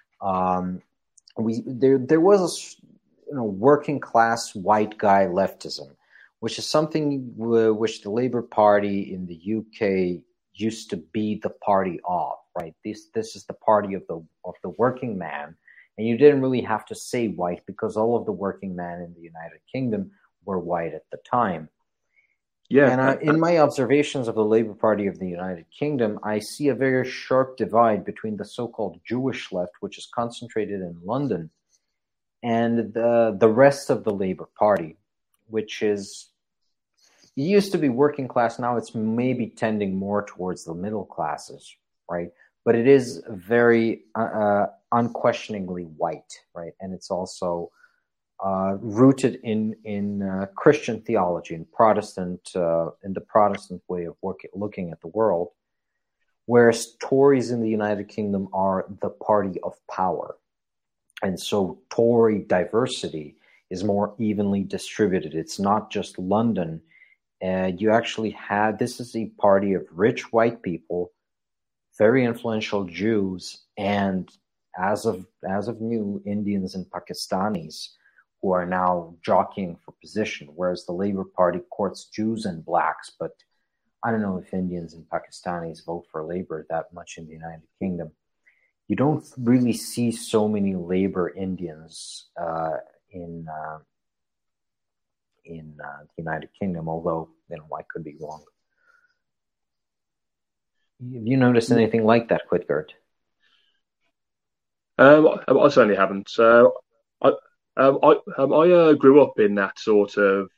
There was a working class white guy leftism, which is something which the Labour Party in the UK used to be the party of, right? This is the party of the working man, and you didn't really have to say white because all of the working men in the United Kingdom were white at the time. Yeah, and in my observations of the Labour Party of the United Kingdom, I see a very sharp divide between the so-called Jewish left, which is concentrated in London, and the rest of the Labour Party, which is, it used to be working class, now it's maybe tending more towards the middle classes, right? But it is very unquestioningly white, right? And it's also rooted in Christian theology and in the Protestant way of looking at the world, whereas Tories in the United Kingdom are the party of power. And so Tory diversity is more evenly distributed. It's not just London. You actually had, this is a party of rich white people, very influential Jews, and as of new, Indians and Pakistanis who are now jockeying for position, whereas the Labour Party courts Jews and blacks, but I don't know if Indians and Pakistanis vote for Labour that much in the United Kingdom. You don't really see so many Labour Indians in the United Kingdom, although I could be wrong. Have you noticed anything like that, Quidgert? I certainly haven't. I grew up in that sort of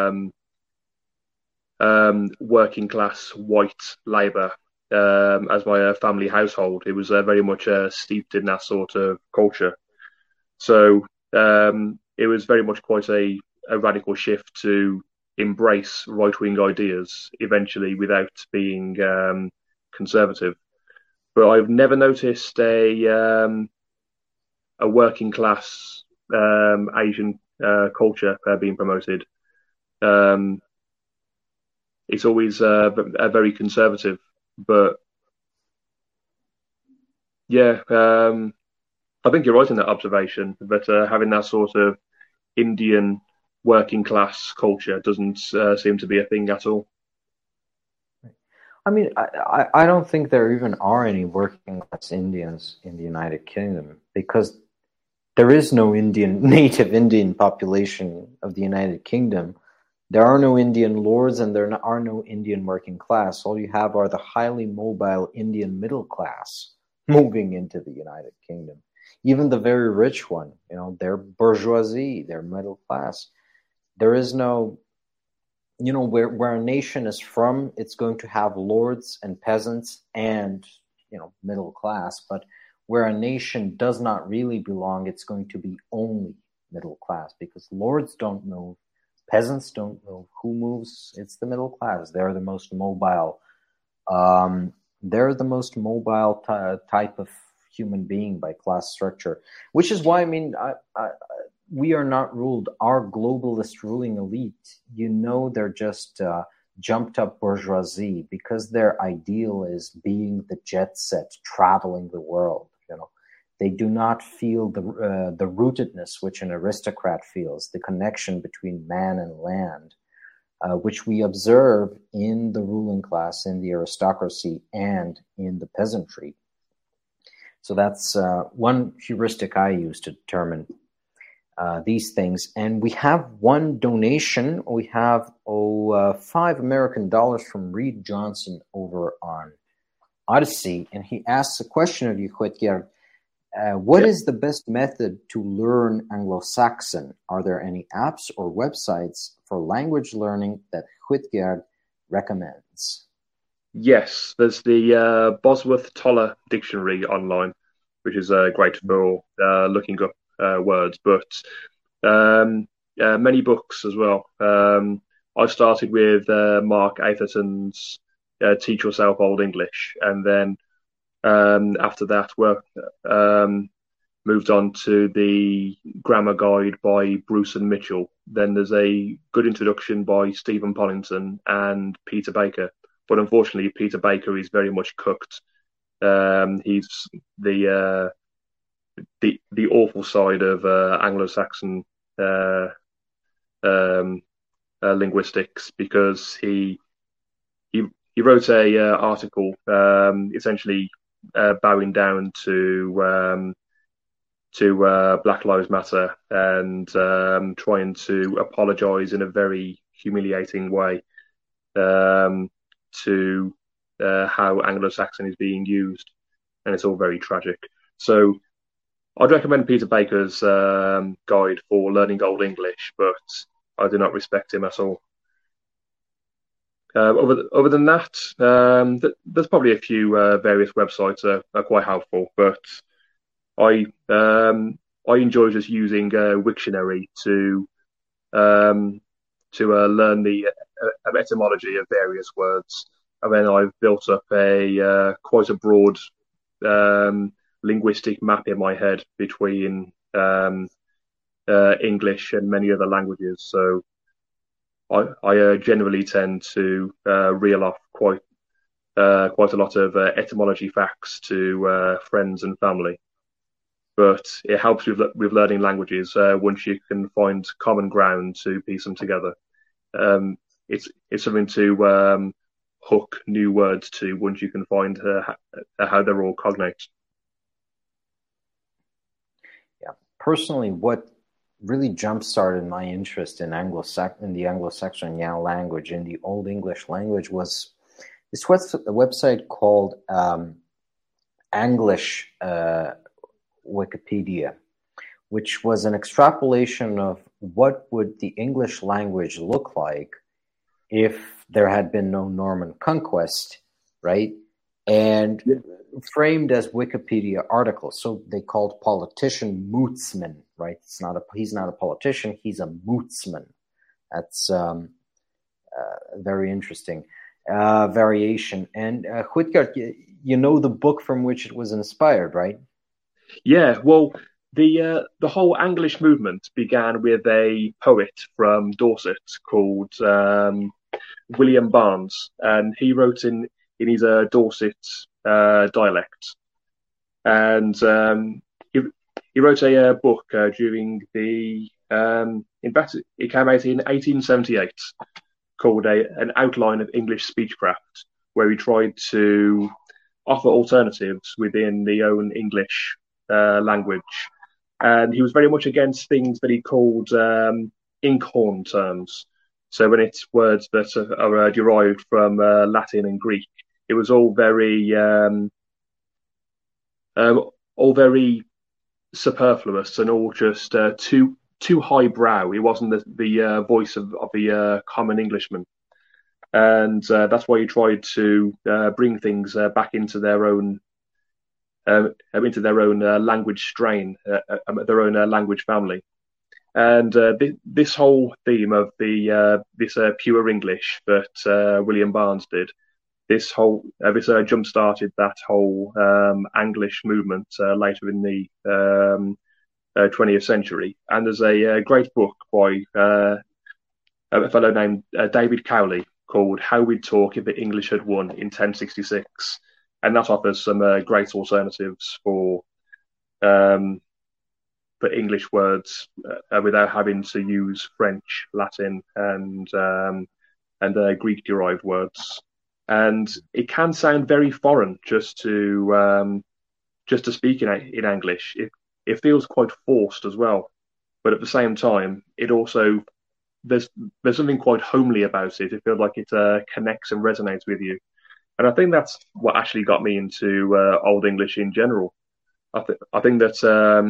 working class white Labour as my family household. It was very much steeped in that sort of culture. So it was very much quite a radical shift to embrace right-wing ideas eventually without being conservative. But I've never noticed a working class Asian culture being promoted. It's always very conservative, but yeah, I think you're right in that observation. But having that sort of Indian working class culture doesn't seem to be a thing at all. I don't think there even are any working class Indians in the United Kingdom because there is no native Indian population of the United Kingdom. There are no Indian lords and there are no Indian working class. All you have are the highly mobile Indian middle class moving into the United Kingdom. Even the very rich one, they're bourgeoisie, they're middle class. There is no, where a nation is from, it's going to have lords and peasants and, middle class. But where a nation does not really belong, it's going to be only middle class because lords don't move, peasants don't move. Who moves? It's the middle class. They're the most mobile. They're the most mobile type of human being by class structure, which is why we are not ruled. Our globalist ruling elite, they're just jumped up bourgeoisie because their ideal is being the jet set, traveling the world. They do not feel the rootedness which an aristocrat feels, the connection between man and land, which we observe in the ruling class, in the aristocracy, and in the peasantry. So that's one heuristic I use to determine these things. And we have one donation. We have $5 from Reed Johnson over on Odyssey, and he asks a question of you, Rutger. What is the best method to learn Anglo-Saxon? Are there any apps or websites for language learning that Rutger recommends? Yes, there's the Bosworth Toller Dictionary online, which is great for looking up words, but many books as well. I started with Mark Atherton's Teach Yourself Old English, and then after that, moved on to the Grammar Guide by Bruce and Mitchell. Then there's a good introduction by Stephen Pollington and Peter Baker. But unfortunately, Peter Baker is very much cooked. He's the awful side of Anglo-Saxon linguistics, because he wrote a article essentially bowing down to Black Lives Matter and trying to apologise in a very humiliating way to how Anglo-Saxon is being used, and it's all very tragic. So I'd recommend Peter Baker's guide for learning Old English, but I do not respect him at all. Other than that, there's probably a few various websites that are quite helpful, but I enjoy just using Wiktionary to learn the etymology of various words, and then I've built up quite a broad linguistic map in my head between English and many other languages. So I generally tend to reel off quite a lot of etymology facts to friends and family. But it helps with learning languages once you can find common ground to piece them together. It's something to hook new words to once you can find how they're all cognate. Yeah, personally, what really jump-started my interest in the Anglo-Saxon language, in the Old English language, was this website called Anglish Wikipedia, which was an extrapolation of what would the English language look like if there had been no Norman conquest, right? And framed as Wikipedia articles. So they called politician mootsman, right? He's not a politician, he's a mootsman. That's very interesting variation. And Rutger, you know the book from which it was inspired, right? Yeah, well, the whole Anglish movement began with a poet from Dorset called William Barnes, and he wrote in his Dorset dialect, and he wrote a book during the in fact it came out in 1878 called an Outline of English Speechcraft, where he tried to offer alternatives within the own English language, and he was very much against things that he called inkhorn terms. So when it's words that are derived from Latin and Greek, it was all very superfluous and all just too highbrow. It wasn't the voice of the common Englishman, and that's why he tried to bring things back into their own language strain, their own language family. And this whole theme of this pure English that William Barnes did, this jump started that whole Anglish movement later in the 20th century. And there's a great book by a fellow named David Cowley called How We'd Talk If the English Had Won in 1066, and that offers some great alternatives for English words without having to use French, Latin, and Greek-derived words. And it can sound very foreign just to speak in English. It feels quite forced as well. but at the same time, it also there's there's something quite homely about it. It feels like it connects and resonates with you, and I think that's what actually got me into Old English in general. I think that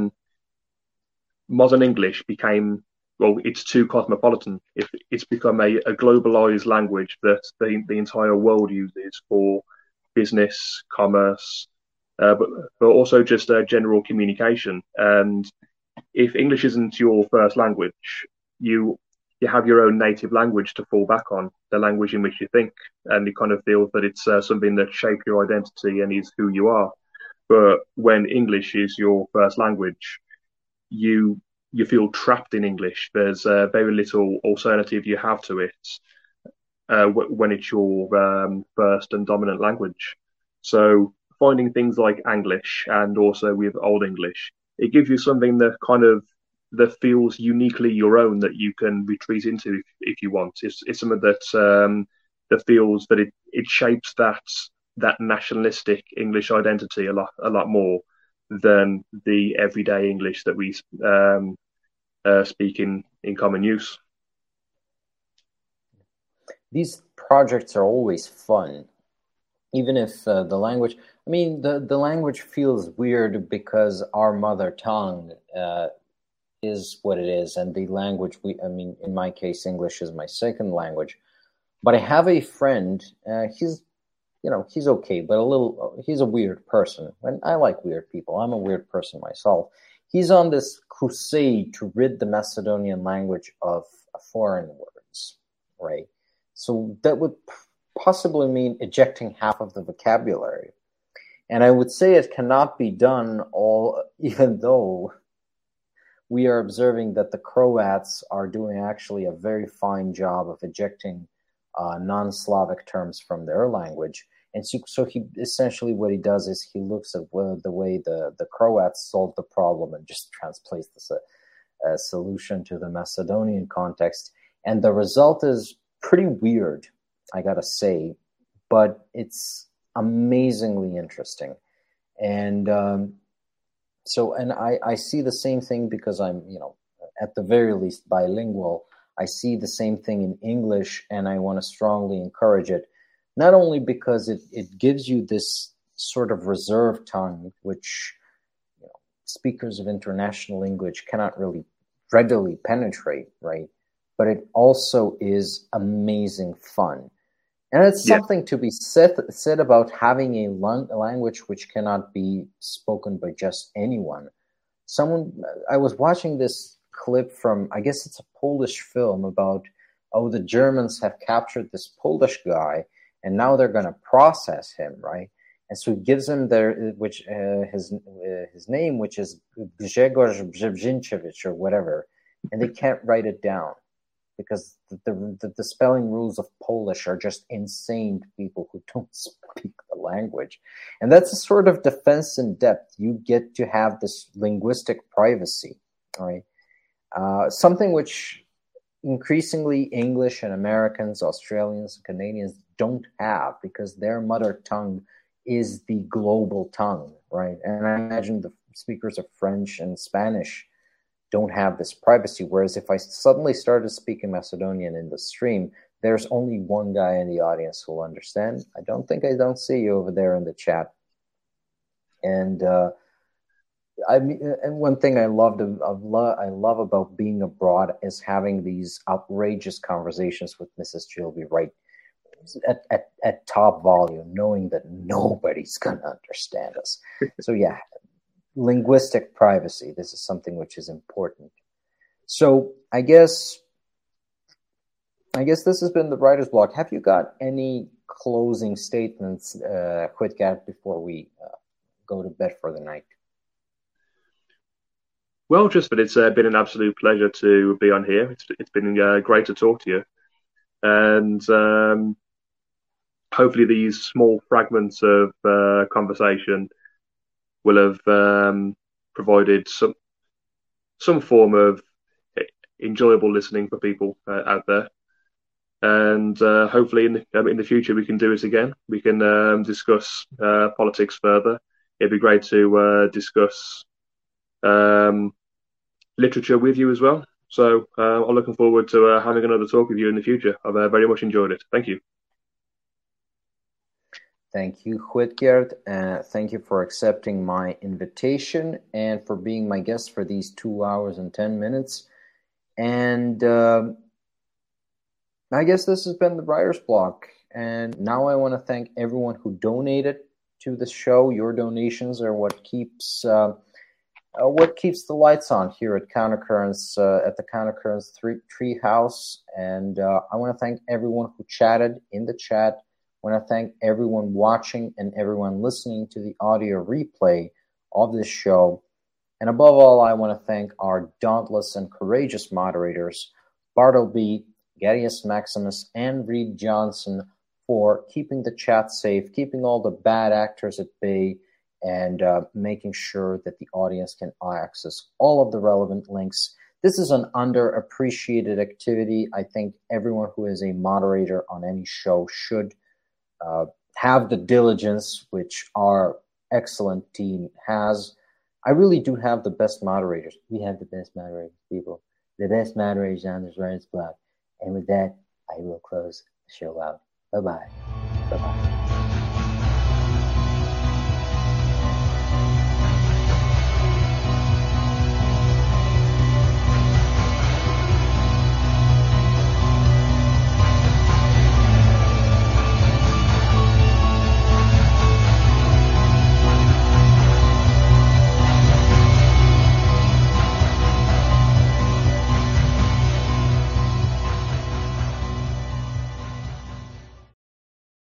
modern English became, well, it's too cosmopolitan. It's become a globalized language that the entire world uses for business, commerce, but also just general communication. And if English isn't your first language, you you have your own native language to fall back on, the language in which you think, and you kind of feel that it's something that shapes your identity and is who you are. But when English is your first language, you you feel trapped in English. There's very little alternative you have to it when it's your first and dominant language. So finding things like English and also with Old English, it gives you something that kind of that feels uniquely your own that you can retreat into if you want. It's something that that feels that it shapes that nationalistic English identity a lot more than the everyday English that we speak in common use. These projects are always fun, even if the language. I mean, the language feels weird because our mother tongue is what it is, and the language I mean, in my case, English is my second language. But I have a friend. He's, he's okay, but he's a weird person, and I like weird people. I'm a weird person myself. He's on this crusade to rid the Macedonian language of foreign words, right? So that would possibly mean ejecting half of the vocabulary. And I would say it cannot be done even though we are observing that the Croats are doing actually a very fine job of ejecting non-Slavic terms from their language. And so he essentially what he does is he looks at the way the Croats solved the problem and just translates this a solution to the Macedonian context. And the result is pretty weird, I gotta say, but it's amazingly interesting. And and I see the same thing because I'm, at the very least bilingual. I see the same thing in English, and I want to strongly encourage it, not only because it gives you this sort of reserved tongue, which speakers of international English cannot really readily penetrate, right? But it also is amazing fun. And it's something to be said about having a language which cannot be spoken by just anyone. I was watching this clip from, I guess it's a Polish film about, the Germans have captured this Polish guy and now they're going to process him, right? And so it gives him his name, which is Grzegorz Brzezzińczewicz or whatever, and they can't write it down because the spelling rules of Polish are just insane to people who don't speak the language. And that's a sort of defense in depth. You get to have this linguistic privacy, all right? Something which increasingly English and Americans, Australians, and Canadians don't have because their mother tongue is the global tongue, right? And I imagine the speakers of French and Spanish don't have this privacy. Whereas if I suddenly started speaking Macedonian in the stream, there's only one guy in the audience who will understand. I don't see you over there in the chat. And and one thing I love about being abroad is having these outrageous conversations with Mrs. Gilby, right? At top volume, knowing that nobody's going to understand us. So yeah, linguistic privacy. This is something which is important. So I guess this has been the writer's block. Have you got any closing statements, Khwitgat, before we go to bed for the night? Well, just that it's been an absolute pleasure to be on here. It's been great to talk to you, and hopefully these small fragments of conversation will have provided some form of enjoyable listening for people out there. And hopefully in the future we can do it again. We can discuss politics further. It'd be great to discuss literature with you as well. So I'm looking forward to having another talk with you in the future. I've very much enjoyed it. Thank you. Thank you, Whitgerd. Thank you for accepting my invitation and for being my guest for these 2 hours and 10 minutes. And I guess this has been the Writer's Block. And now I want to thank everyone who donated to the show. Your donations are what keeps the lights on here at Countercurrents, at the Countercurrents Treehouse. And I want to thank everyone who chatted in the chat. I want to thank everyone watching and everyone listening to the audio replay of this show. And above all, I want to thank our dauntless and courageous moderators, Bartleby, Gadius Maximus, and Reed Johnson, for keeping the chat safe, keeping all the bad actors at bay, and making sure that the audience can access all of the relevant links. This is an underappreciated activity. I think everyone who is a moderator on any show should have the diligence which our excellent team has. I really do have the best moderators. We have the best moderators, people. The best moderators on this Writer's Block. And with that, I will close the show out. Bye-bye. Bye-bye.